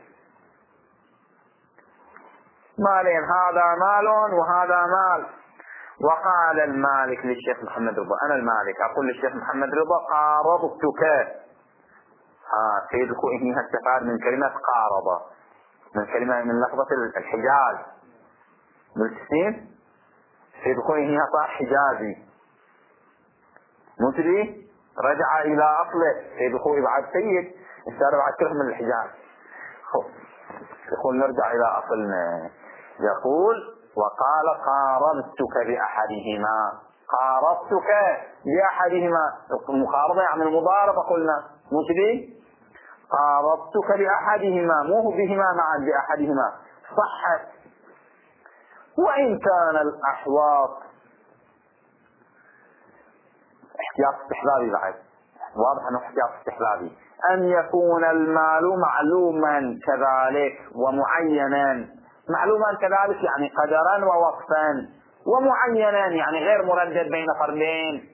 مالين هذا مال وهذا مال، وقال المالك للشيخ محمد رضا، أنا المالك أقول للشيخ محمد رضا قارضتك. ها سيد الخوئي هنا استفاد من كلمة قارضة، من كلمة من لفظة الحجاز. ملتسين سيد الخوئي هنا صار حجازي مدري، رجع إلى أصله. سيد الخوئي بعد سيد استعرض بعد كلهم من الحجاز. يقول نرجع إلى أصلنا. يقول وقال قارضتك بأحدهما، قارضتك بأحدهما، المقارضة يعني المضاربة قلنا مدري، قارضتك بأحدهما، مو بهما معا بأحدهما، صحت. وإن كان الأحواط احتياط استحلالي بعد، واضح أنه احتياط استحلالي، أن يكون المال معلوما كذلك ومعينا. معلوما كذلك يعني قدرا ووصفا، ومعينا يعني غير مردد بين فردين.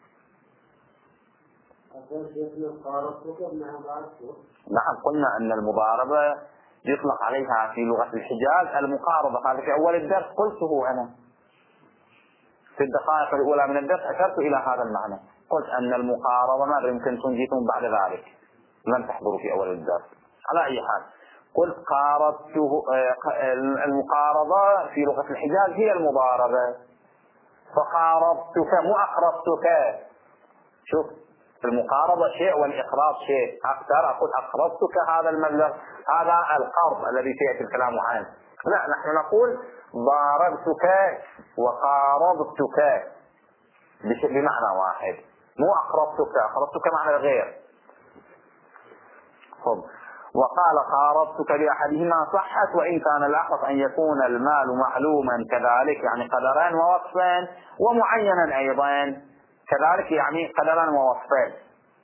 نعم قلنا أن المضاربة يطلق عليها في لغة الحجاز المقاربة، هذا في أول الدرس قلته أنا في الدقائق الأولى من الدرس، أشرت إلى هذا المعنى، قلت أن المقاربة ما يمكن تنجيكم بعد ذلك، لم تحضروا في أول الدرس. على أي حال قلت قارضته، المقاربة في لغة الحجاز هي المضاربة، فقارضتك مو أقرضتك. شوف المقاربة شيء والإقراض شيء، أكثر أقول أقرضتك هذا المبلغ، هذا القرض الذي سيأتي الكلام عنه. لا نحن نقول ضاربتك وقارضتك بمعنى واحد، مو أقرضتك، أقرضتك معنى غير. خب وقال قارضتك بأحدهما صحت، وإن كان الأحوط أن يكون المال معلوما كذلك يعني قدرا ووصفا، ومعينا أيضا كذلك يعني قدرا ووصفا.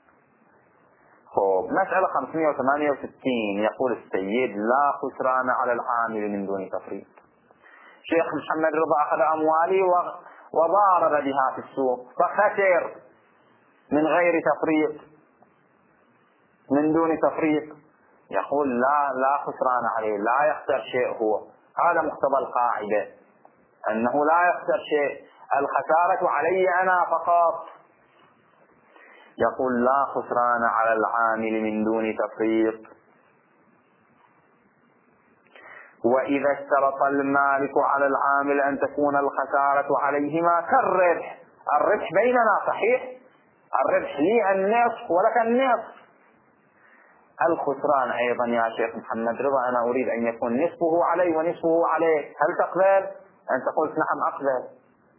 خب مسألة خمسمائة وثمانية وستين يقول السيد لا خسران على العامل من دون تفريط. شيخ محمد رضا أخذ أموالي وضارب بها في السوق فخسر من غير تفريط، من دون تفريط. يقول لا لا خسران عليه، لا يخسر شيء، هو هذا مقتضى القاعدة أنه لا يخسر شيء، الخسارة علي أنا فقط. يقول لا خسران على العامل من دون تفريط. وإذا اشترط المالك على العامل أن تكون الخسارة عليهما كالربح، الربح بيننا صحيح، الربح لي النصف ولك النصف، الخسران أيضا يا شيخ محمد رضا أنا أريد أن يكون نصفه علي ونصفه عليك، هل تقبل؟ أنت قلت نعم أقبل.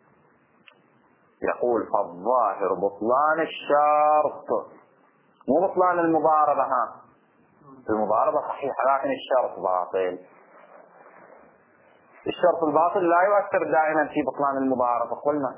يقول فالظاهر بطلان الشرط، مو بطلان المضاربة. ها المضاربة صحيحة لكن الشرط باطل. الشرط الباطل لا يؤثر دائما في بطلان المضاربة قلنا.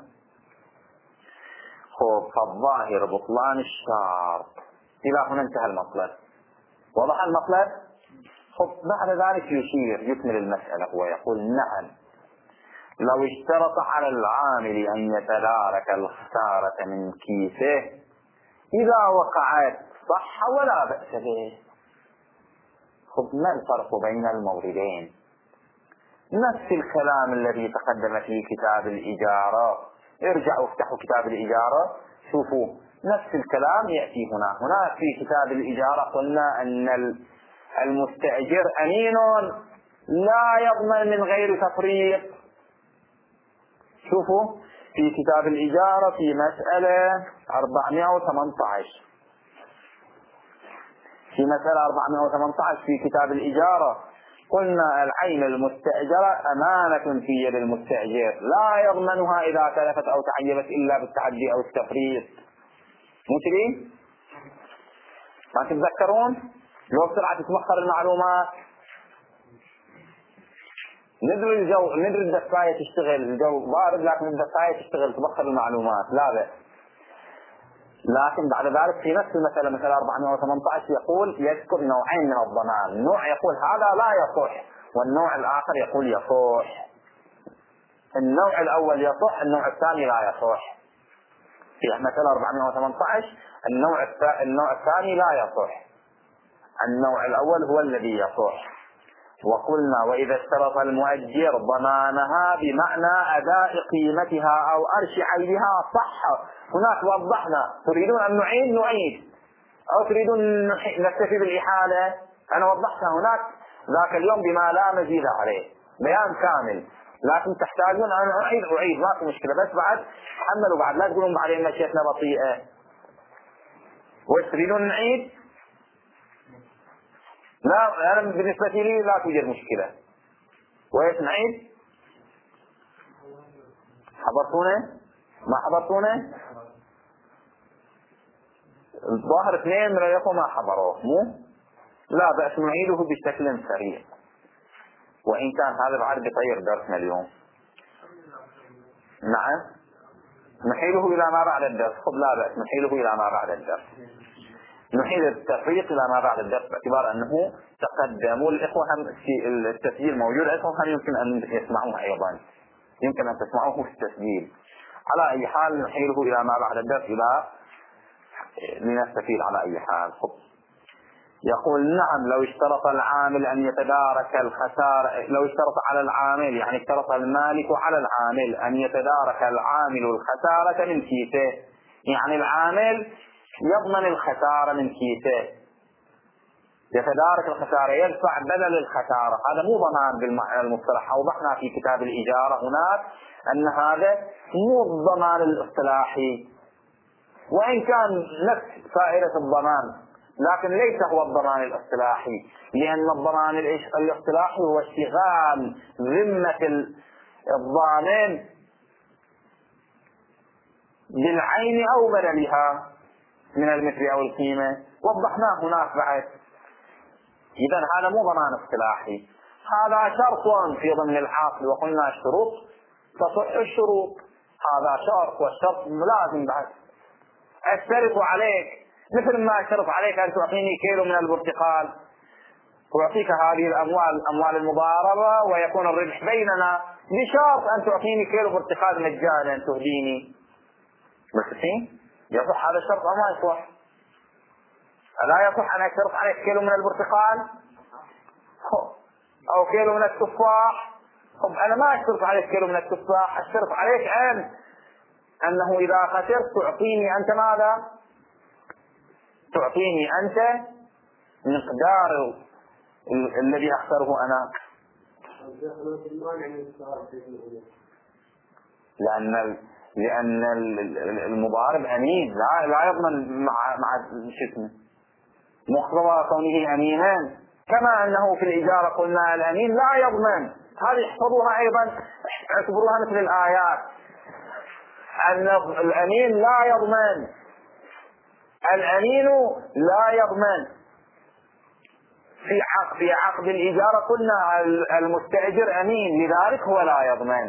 خب فالظاهر بطلان الشرط. إلى هنا انتهى المطلب، وضح المطلب. خب بعد ذلك يشير يكمل المسألة ويقول نعم لو اشترط على العامل أن يتدارك الخسارة من كيسه إذا وقعت صح ولا بأس به. خب ما الفرق بين الموردين؟ نفس الكلام الذي تقدم في كتاب الإجارة، ارجعوا افتحوا كتاب الإجارة شوفوا نفس الكلام يأتي هنا. هنا في كتاب الإجارة قلنا أن المستأجر أمين لا يضمن من غير تفريط. شوفوا في كتاب الإجارة في مسألة أربعمائة وثمانية عشر، في مسألة أربعمائة وثمانية عشر في كتاب الإجارة قلنا العين المستأجرة أمانة في يد المستأجر لا يضمنها إذا تلفت أو تعيبت إلا بالتعدي أو التفريط. ممكن ما تتذكرون؟ لو بسرعة تتمخر المعلومات ندري الجو، ندري الدفاية تشتغل، الجو بارد لكن الدفاية تشتغل تبخر المعلومات، لا بأس. لكن بعد ذلك في نفس المسألة مثلا أربعمائة وثمانية عشر يقول يذكر نوعين من الضمان، نوع يقول هذا لا يصح والنوع الآخر يقول يصح. النوع الأول يصح، النوع الثاني لا يصح. في مثلا أربعمائة وثمانية عشر النوع النوع الثاني لا يصح، النوع الأول هو الذي يصح. وقلنا وإذا اشترط المؤجر ضمانها بمعنى أداء قيمتها أو أرش عيبها صح. هناك وضحنا تريدون أن نعيد نعيد أو تريدون نكتفي بالإحالة، أنا وضحتها هناك ذاك اليوم بما لا مزيد عليه بيان كامل، لكن تحتاجون أن أعيد أعيد ما في مشكلة، بس بعد حملوا بعد لا تقولون بعدين مشيتنا بطيئة. وإيش تريدون نعيد؟ لا، أنا بالنسبة لي لا توجد مشكلة. وإيش نعيد؟ حضرتونه؟ ما حضرتونه؟ الظاهر اثنين من رأيكم ما حضروه، مو؟ لا بأس نعيده بشكل سريع، وإن كان هذا بعد بطير درسنا اليوم. نعم نحيله إلى ما بعد الدرس. خب لا بأس نحيله إلى ما بعد الدرس، نحيل التفريق إلى ما بعد الدرس باعتبار أنه تقدموا الإخوة هم في التسجيل موجود عندهم، هم يمكن أن يسمعوه أيضا، يمكن أن تسمعوه في التسجيل. على أي حال نحيله إلى ما بعد الدرس إلى لنستفيد على أي حال. خب. يقول نعم لو اشترط العامل أن يتدارك الخسارة، لو اشترط على العامل يعني اشترط المالك على العامل أن يتدارك العامل الخسارة من كيسه، يعني العامل يضمن الخسارة من كيسه، يتدارك الخسارة يدفع بدل الخسارة، هذا مو ضمان بالمعنى المصطلح. أوضحنا في كتاب الإجارة هناك أن هذا مو الضمان الاصطلاحي، وإن كان نفس فائدة الضمان لكن ليس هو الضمان الاصطلاحي، لأن الضمان الاصطلاحي هو اشتغال ذمة الضامن بالعين أو بدلها من المثل أو القيمة، وضحناه هناك بعد. إذن هذا مو ضمان اصطلاحي، هذا شرط في ضمن العقد، وقلنا الشروط تصح الشروط، هذا شرط والشرط لازم بعد. أشترط عليك مثل ما أشترط عليك أن تعطيني كيلو من البرتقال، وأعطيك هذه الأموال أموال المضاربة ويكون الربح بيننا بشرط أن تعطيني كيلو برتقال مجانا تهديني. بس فين يصح هذا الشرط أو ما يصح؟ لا يصح أن أشترط عليك كيلو من البرتقال أو كيلو من التفاح. طب أنا ما أشترط عليك كيلو من التفاح، أشترط عليك أن أنه إذا خسرت تعطيني أنت ماذا؟ تعطيني أنت مقدار الذي أخسره أنا، لأن لأن المضارب أمين لا لا يضمن مع مع شسمه مقتضى كونه أمينا، كما أنه في الإجارة قلنا الأمين لا يضمن. هذه احفظوها أيضا، اعتبروها مثل الآيات، أن الأمين لا يضمن، الأمين لا يضمن. في عقد في عقد الإجارة قلنا المستأجر أمين لذلك هو لا يضمن.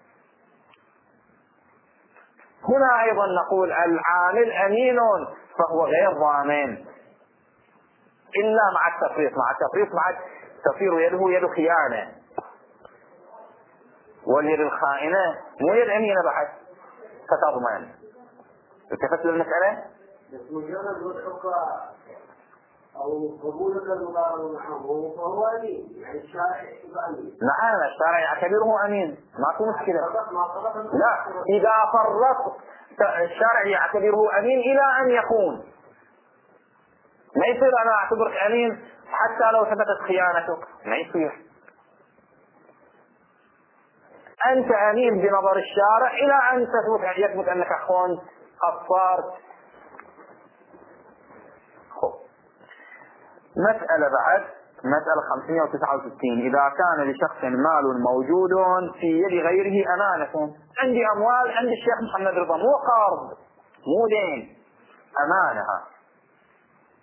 هنا أيضا نقول العامل أمين فهو غير ضامن إلا مع التفريط، مع التفريط مع تصير يده يد خيانة، واليد الخائنة مو يد أمينة بعد فتضمن. التفت للمسألة؟ مجرد وثقة أو قبولك المضاربة معه فهو أمين، يعني الشارع أمين. نعم الشارع يعتبره أمين، ما في مشكلة. لا إذا فرط الشارع يعتبره أمين إلى أن يكون، ما يصير أنا أعتبرك أمين حتى لو ثبتت خيانتك، ما يصير. أنت أمين بنظر الشارع إلى أن تثبت يثبت أنك خونت قصرت. مسألة بعد مسألة خمسمائة وتسعة وستين، إذا كان لشخص مال موجود في يد غيره أمانة. عندي أموال عند الشيخ محمد رضا، مو قرض مو دين، أمانها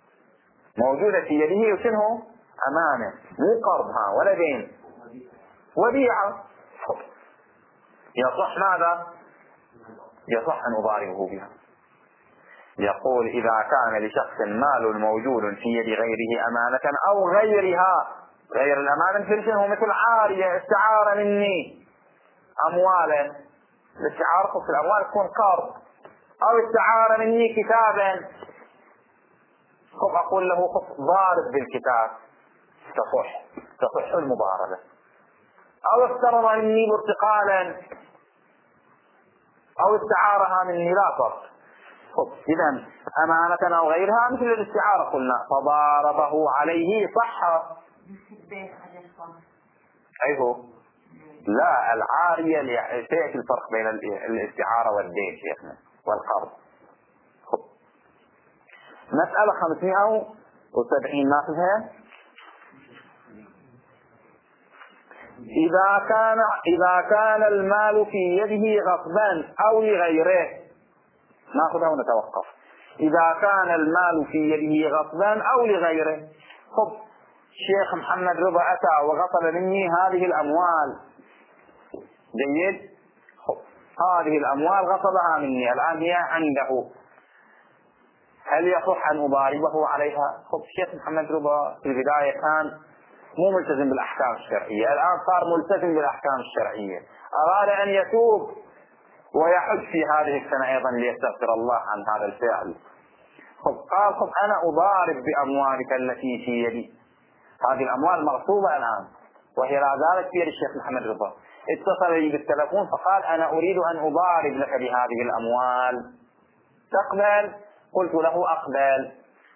موجودة في يده وشنه أمانة، مو قرضها ولا دين. وديعة، يصح ماذا؟ يصح أن أضاربه بها. يقول إذا كان لشخص مال موجود في يد غيره أمانة أو غيرها، غير الأمانة مثل شنو؟ مثل عارية، استعار مني أموالا، الاستعارة في الأموال تكون قرض، أو استعار مني كتابا، خب أقول له خب ضارب بالكتاب، تصح تصح المضاربة. أو اقترض مني برتقالا أو استعارها مني، لا فرق. إذا أمانة أو غيرها مثل الاستعارة قلنا، فضاربه عليه صح. أي هو لا العارية، سيأتي الفرق بين الاستعارة والدين شيخنا والقرض. مسألة خمسمائة وسبعين ناخذها. إذا كان إذا كان المال في يده غصبا أو لغيره، ناخذها ونتوقف. إذا كان المال في يده غصبا أو لغيره، خب شيخ محمد رضا أتى وغصب مني هذه الأموال، جيد، خب هذه الأموال غصبها مني، الآن هي عنده، هل يصح أن أضاربه عليها؟ خب شيخ محمد رضا في البداية كان مو ملتزم بالأحكام الشرعية، الآن صار ملتزم بالأحكام الشرعية، أراد أن يتوب ويحج في هذه السنة أيضا ليستغفر الله عن هذا الفعل. خب قال خب أنا أضارب بأموالك التي في يدي، هذه الأموال مغصوبة الآن وهي لا زالت في يد الشيخ محمد رضا. اتصل لي بالتلفون فقال أنا أريد أن أضارب لك بهذه الأموال، تقبل؟ قلت له أقبل.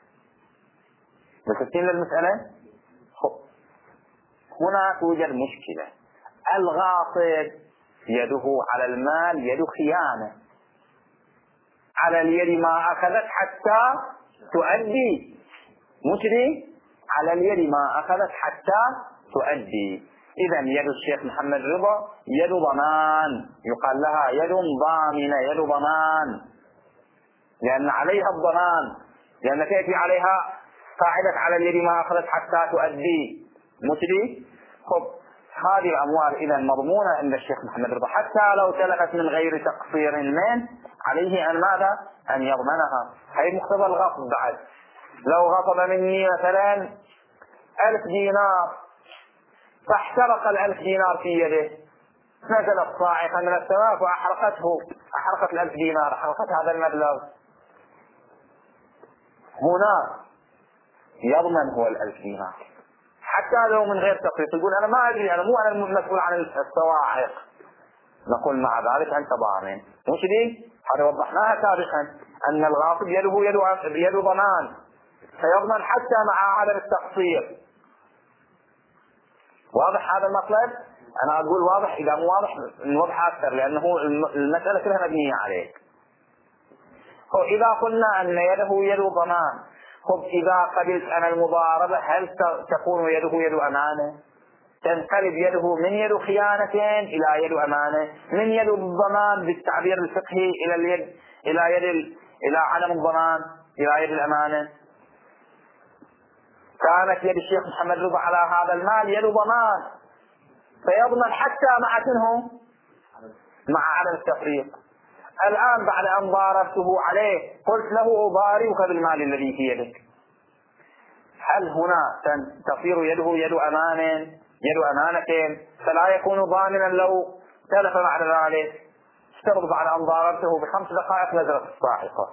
متفقين للمسألة؟ خب هنا توجد مشكلة، الغاصب يده على المال يد خيانة، على اليد ما أخذت حتى تؤدي، مشري على اليد ما أخذت حتى تؤدي. إذا يد الشيخ محمد رضا يد ضمان، يقال لها يد ضامنة، يد ضمان، لأن عليها الضمان، لأن تأتي عليها قاعدة على اليد ما أخذت حتى تؤدي، مشري. خب هذه الأموال إذا مضمونة عند الشيخ محمد رضا، حتى لو تلفت من غير تقصير من عليه أن ماذا؟ أن يضمنها. هي مقتضى الغصب. بعد لو غصب مني مثلا ألف دينار فاحترق الألف دينار في يده، نزلت صاعقة من السماء فأحرقته، أحرقت الألف دينار، أحرقت هذا المبلغ، هنا يضمن هو الألف دينار حتى لو من غير تقسيط. يقول أنا ما أدري، أنا مو أنا المسؤول عن الصواعق، نقول مع ذلك أنت ضامن، مش دي؟ هذا وضحناها سابقا أن الغاصب يده يد يد ضمان، فيضمن حتى مع عدم التقصير. واضح هذا المطلب؟ أنا أقول واضح، إذا مو واضح نوضح أكثر لأنه المسألة كلها مبنية عليه. إذا قلنا أن يده يد ضمان، خب إذا قبلت أنا المضاربة هل تكون يده يد أمانة؟ تنقلب يده من يد خيانة إلى يد أمانة، من يد الضمان بالتعبير الفقهي إلى اليد إلى يد ال... إلى عدم الضمان، إلى يد الأمانة. كانت يد الشيخ محمد رضا على هذا المال يد ضمان، فيضمن حتى مع شنو؟ مع عدم التفريط. الآن بعد أن ضاربته عليه قلت له أضاربك بالمال الذي في يدك، هل هنا تصير يده يد أمانة يد أمانة فلا يكون ضامنا لو تلف بعد ذلك؟ اشترط بعد أن ضاربته بخمس دقائق نزلت الصاعقة،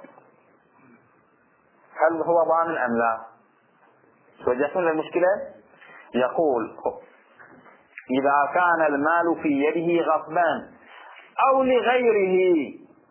هل هو ضامن أم لا؟ توجهتون للمشكلة؟ يقول إذا كان المال في يده غصبا أو لغيره،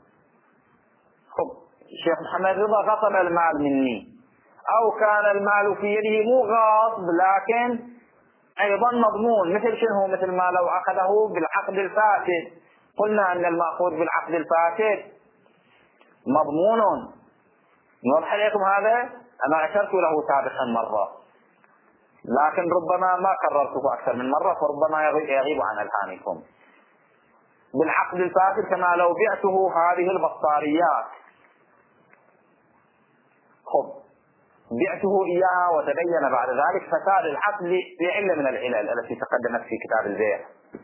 الشيخ محمد رضا غصب المال مني، أو كان المال في يده مو غاصب لكن أيضا مضمون، مثل شنو؟ مثل ما لو أخذه بالعقد الفاسد، قلنا أن المأخوذ بالعقد الفاسد مضمون. نوضح لكم هذا، أنا أشرت له سابقا مرة لكن ربما ما كررته أكثر من مرة فربما يغيب عن أذهانكم. بالعقد الفاسد كما لو بعته هذه البطاريات، خب بعته إياها وتبين بعد ذلك فساد العقد بعلة من العلل التي تقدمت في كتاب البيع،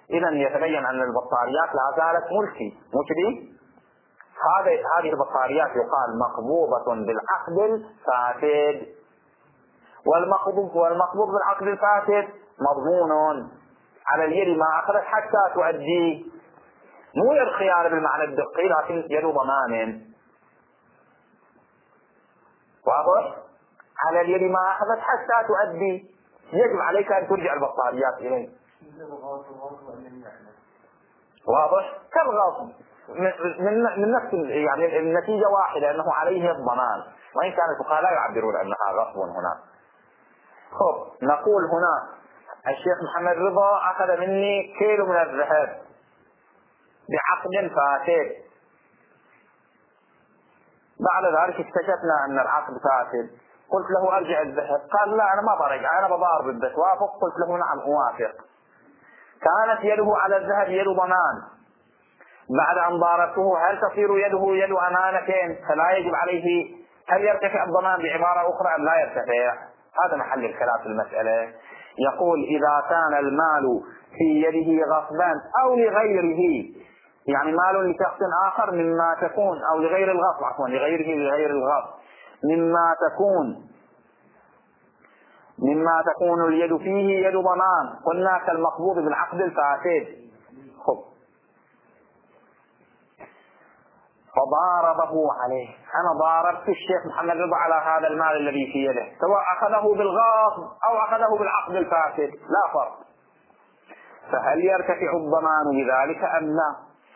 إذا يتبين أن البطاريات لا زالت ملكي، مو كذي؟ هذه هذه البطاريات يقال مقبوضة بالعقد الفاسد، والمقبوض والمقبوض بالعقد الفاسد مضمون على اليد ما أخذت حتى تؤدي، مو يد خيار بالمعنى الدقي لكن يد ضمان. واضح؟ على اليد ما أخذت حتى تؤدي، يجب عليك أن ترجع البطاريات إليه. واضح؟ كالغصب من من نفس يعني النتيجة واحدة، أنه عليه الضمان، وإن كان الفقهاء لا يعبرون أنها غصب هنا. خب نقول هنا الشيخ محمد رضا أخذ مني كيلو من الذهب بعقد فاسد، بعد ذلك اكتشفنا أن العقد فاسد، قلت له أرجع الذهب، قال لا أنا ما برجع، أنا بضارب بدك توافق؟ قلت له نعم أوافق. كانت يده على الذهب يد ضمان، بعد أن ضاربته هل تصير يده يد أمانة؟ فلا يجب عليه، هل يرتفع الضمان بعبارة أخرى أم لا يرتفع؟ هذا محل الخلاف في المسألة. يقول إذا كان المال في يده غصبا أو لغيره، يعني مال لشخص آخر مما تكون، أو لغير الغصب عفوا لغيره لغير الغصب مما تكون مما تكون اليد فيه يد ضمان، قلنا كالمقبوض بالعقد الفاسد. خب فضاربه عليه، أنا ضاربت الشيخ محمد رضا على هذا المال الذي في يده، سواء أخذه بالغصب أو أخذه بالعقد الفاسد لا فرق، فهل يرتفع الضمان بذلك أم لا؟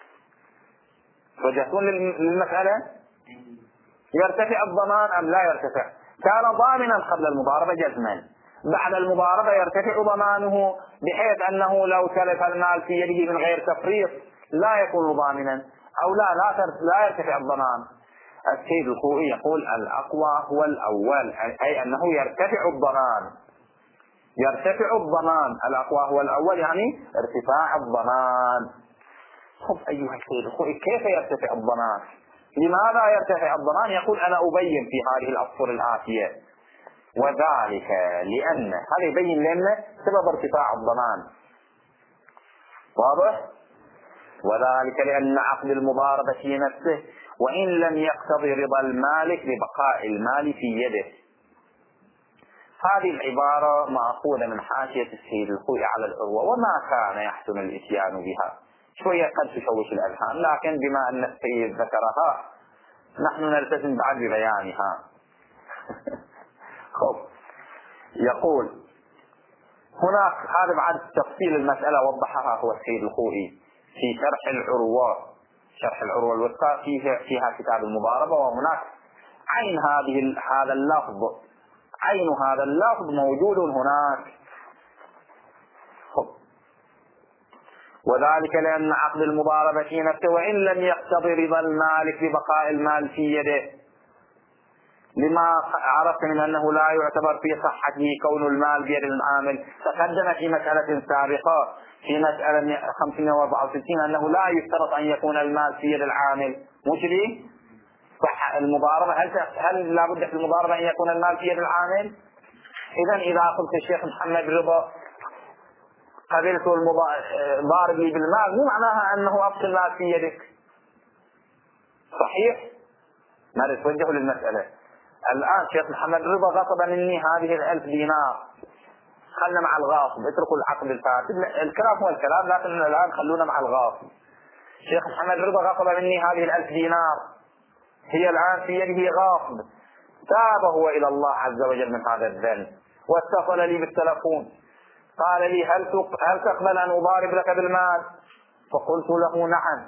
وجهتون للمسألة، يرتفع الضمان أم لا يرتفع؟ كان ضامنا قبل المضاربة جزما، بعد المضاربة يرتفع ضمانه بحيث أنه لو تلف المال في يده من غير تفريط لا يكون ضامنا، أو لا لا, لا يرتفع الضمان. السيد الخوئي يقول الأقوى هو الأول، أي أنه يرتفع الضمان، يرتفع الضمان، الأقوى هو الأول يعني ارتفاع الضمان. خب أيها السيد الخوئي كيف يرتفع الضمان؟ لماذا يرتفع الضمان؟ يقول أنا أبين في هذه الأسطر الآتية، وذلك لأن هذا يبين لنا سبب ارتفاع الضمان. واضح؟ وذلك لأن عقد المضاربة في نفسه وإن لم يقتضي رضا المالك ببقاء المال في يده. هذه العبارة مأخوذة من حاشية السيد الخوئي على العروة، وما كان يحسن الإتيان بها، شوية قد تشوش الأذهان، لكن بما أن السيد ذكرها نحن نلتزم بعد ببيانها. خب يقول هناك، هذا بعد تفصيل المسألة وضحها هو السيد الخوئي في شرح العروة، شرح العروة الوثقى فيها, فيها كتاب المضاربة، وهناك عين هذه هذا اللفظ، عين هذا اللفظ موجود هناك. وذلك لأن عقد المضاربة في نفسه وإن لم يقتضي رضا المالك ببقاء المال في يده، لما عرفت من أنه لا يعتبر في صحته كون المال بيد العامل. تقدم في مسألة سابقة في مسألة خمسمائة وأربعة وستين أنه لا يشترط أن يكون المال في يد العامل، مش ليه؟ صح المضاربة، هل هل لا بد في المضاربة أن يكون المال في يد العامل؟ إذا إذا قلت الشيخ محمد رضا قبلت الضارب لي بالمال، مو معناها أنه أبقى المال في يدك، صحيح؟ ما نتوجه للمسألة. الآن شيخ محمد رضا غصب مني هذه الألف دينار، خلنا مع الغاصب، اتركوا العقد الفاسد، الكلام هو الكلام، لكن الآن خلونا مع الغاصب. شيخ محمد رضا غصب مني هذه الألف دينار، هي الآن في يده غاصب، تاب هو إلى الله عز وجل من هذا الذنب، واتصل لي بالتلفون قال لي هل هل تقبل أن أضارب لك بالمال؟ فقلت له نعم.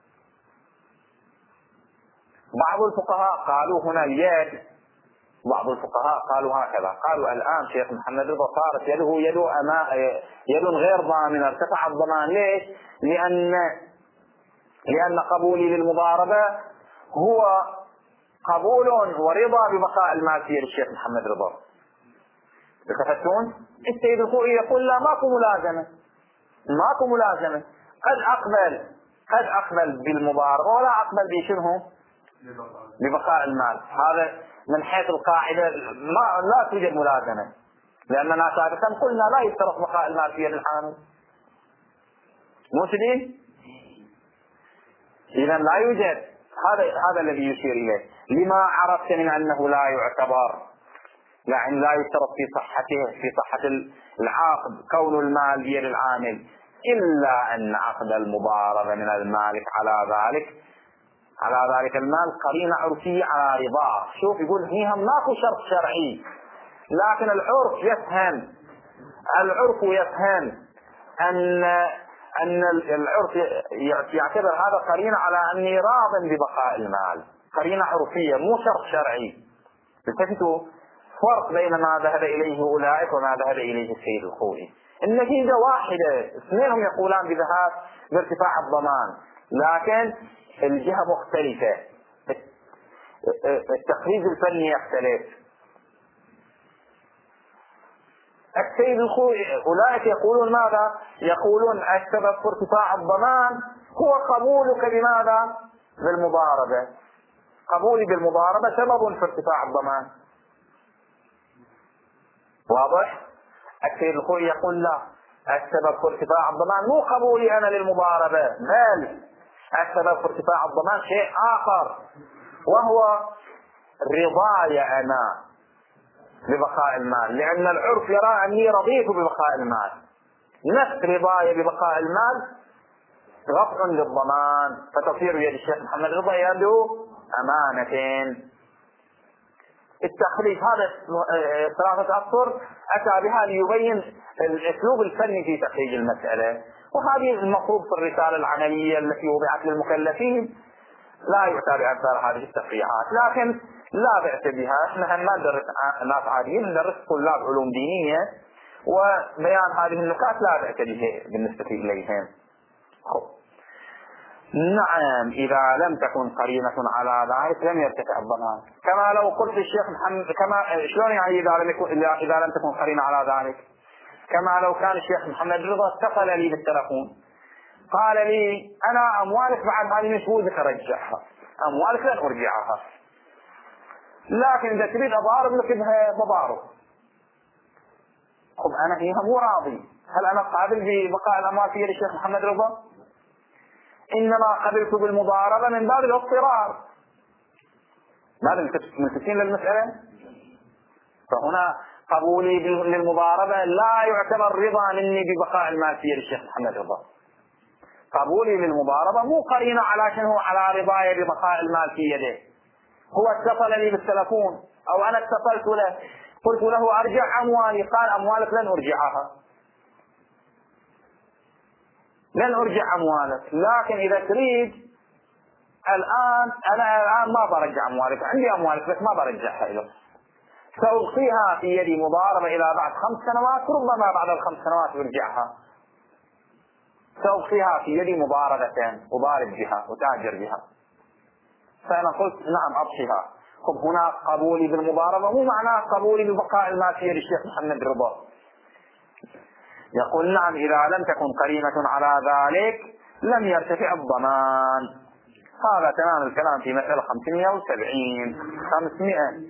بعض الفقهاء قالوا هنا اليد، بعض الفقهاء قالوا هكذا، قالوا الآن شيخ محمد رضا صارت يده يد أما يد غير ضامنة، ارتفع الضمان. ليش؟ لأن لأن قبولي للمضاربة هو قبول ورضا ببقاء المال في يد الشيخ محمد رضا. تفتون؟ السيد الخوئي يقول لا، ماكو ملازمة، ماكو ملازمة، قد أقبل قد أقبل بالمضاربة ولا أقبل بشنه ببقاء المال. هذا من حيث القاعدة ما لا توجد ملازمة، لأننا سابقا قلنا لا يشترط بقاء المال في يد العامل. مو كذي؟ إذا لا يوجد. هذا هذا الذي يشير إليه. لما عرفت من أنه لا يعتبر، يعني لا يشترط في صحته في صحة العقد كون المال بيد العامل، إلا أن عقد المضاربة من المالك على ذلك على ذلك المال قرينة عرفية على رضاه. شوف يقول فيها ماكو شرط شرعي، لكن العرف يفهم العرف يفهم أن أن العرف يعتبر هذا قرينة على أني راض ببقاء المال، قرينة عرفية مو شرط شرعي. التفتوا فرق بين ما ذهب إليه أولئك وما ذهب إليه السيد الخوئي. النتيجة واحدة، اثنينهم يقولان بذهاب بارتفاع الضمان، لكن الجهة مختلفة، التخريج الفني يختلف. السيد الخوئي أولئك يقولون ماذا؟ يقولون السبب في ارتفاع الضمان هو قبولك بماذا؟ بالمضاربة. قبولي بالمضاربة سبب في ارتفاع الضمان. واضح؟ السيد الخوئي يقول لا، السبب في ارتفاع الضمان مو قبولي أنا للمضاربة، بل السبب في ارتفاع الضمان شيء آخر، وهو رضاي أنا ببقاء المال، لأن العرف يرى أني رضيت ببقاء المال. نفس رضاي ببقاء المال رفع للضمان، فتصير يد الشيخ محمد رضا يده أمانتين. التخريج هذا ثلاثة أسطر أتى بها ليبين الأسلوب الفني في تخريج المسألة، وهذه المفروض في الرسالة العملية التي وضعت للمكلفين لا يؤتى بأمثال هذه التفريعات، لكن لا بأس بها. احنا ما ندرس ناس عاديين، ندرس طلاب علوم دينية، وبيان هذه النكات لا بأس به بالنسبة إليهم. نعم، إذا لم تكن قرينة على ذلك لم يرتفع الضمان. كما لو قلت الشيخ محمد، كما شلون يعني إذا لم يكن إذا لم تكن قرينة على ذلك؟ كما لو كان الشيخ محمد رضا اتصل لي بالتلفون قال لي أنا أموالك بعد هذه مش بودك أرجعها، أموالك لن أرجعها، لكن إذا تريد أضارب لك بها بضارب. خب أنا فيها مو راضي، هل أنا قابل ببقاء الأموال في يد الشيخ محمد رضا؟ إنما قبلت بالمضاربة من باب الاضطرار. ماذا ملتفين للمسألة؟ فهنا قبولي للمضاربة لا يعتبر رضا مني ببقاء المال في يد الشيخ محمد رضا. قبولي للمضاربة مو قرينة على شنو على رضاي ببقاء المال في يده. هو اتصل لي بالتلفون أو أنا اتصلت له قلت له أرجع أموالي، قال أموالك لن أرجعها، لن أرجع أموالك، لكن إذا تريد الآن أنا الآن ما برجع أموالك، عندي أموالك بس ما برجعها إليك، سألقيها في يدي مضاربة إلى بعد خمس سنوات، ربما بعد الخمس سنوات برجعها، سألقيها في يدي مضاربة أضارب بها وتاجر بها. فأنا قلت نعم أبقيها. خب هنا قبولي بالمضاربة مو معناه قبولي ببقاء المال في يد الشيخ محمد رضا. يقول نعم إذا لم تكن قرينة على ذلك لم يرتفع الضمان. هذا تمام الكلام في مسألة خمسمائة وسبعين. خمسمائة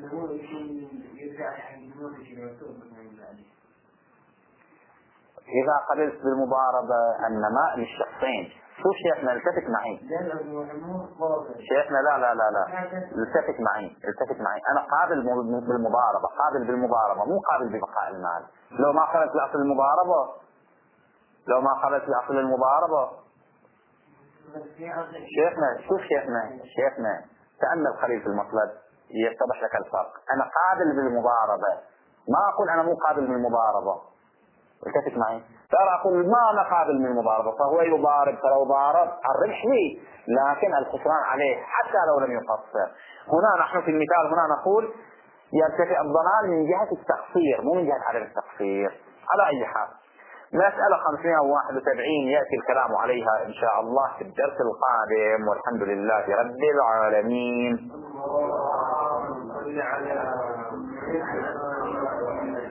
إذا قبلت بالمضاربة النماء للشخصين. شوف شيخنا التفت معي، شيخنا لا لا لا لا التفت معي التفت معي أنا قابل بالمضاربة، قابل بالمضاربة مو قابل ببقاء المال. لو ما خلت لأصل المضاربة لو ما خلت لأصل المضاربة شيخنا شوف شيخنا شيخنا تأمل قليل في المطلب يتضح لك الفرق. أنا قابل بالمضاربة، ما أقول أنا مو قابل بالمضاربة. التفت معي، ترى أقول ما أنا قابل من المضاربة، فهو يضارب، فلو ضارب الربح لي لكن الخسران عليه حتى لو لم يقصر. هنا نحن في المثال هنا نقول يرتفع الضمان من جهة التقصير مو من جهة عدم التقصير. على أي حال مسألة خمسمائة وواحد وسبعين يأتي الكلام عليها إن شاء الله في الدرس القادم، والحمد لله رب العالمين.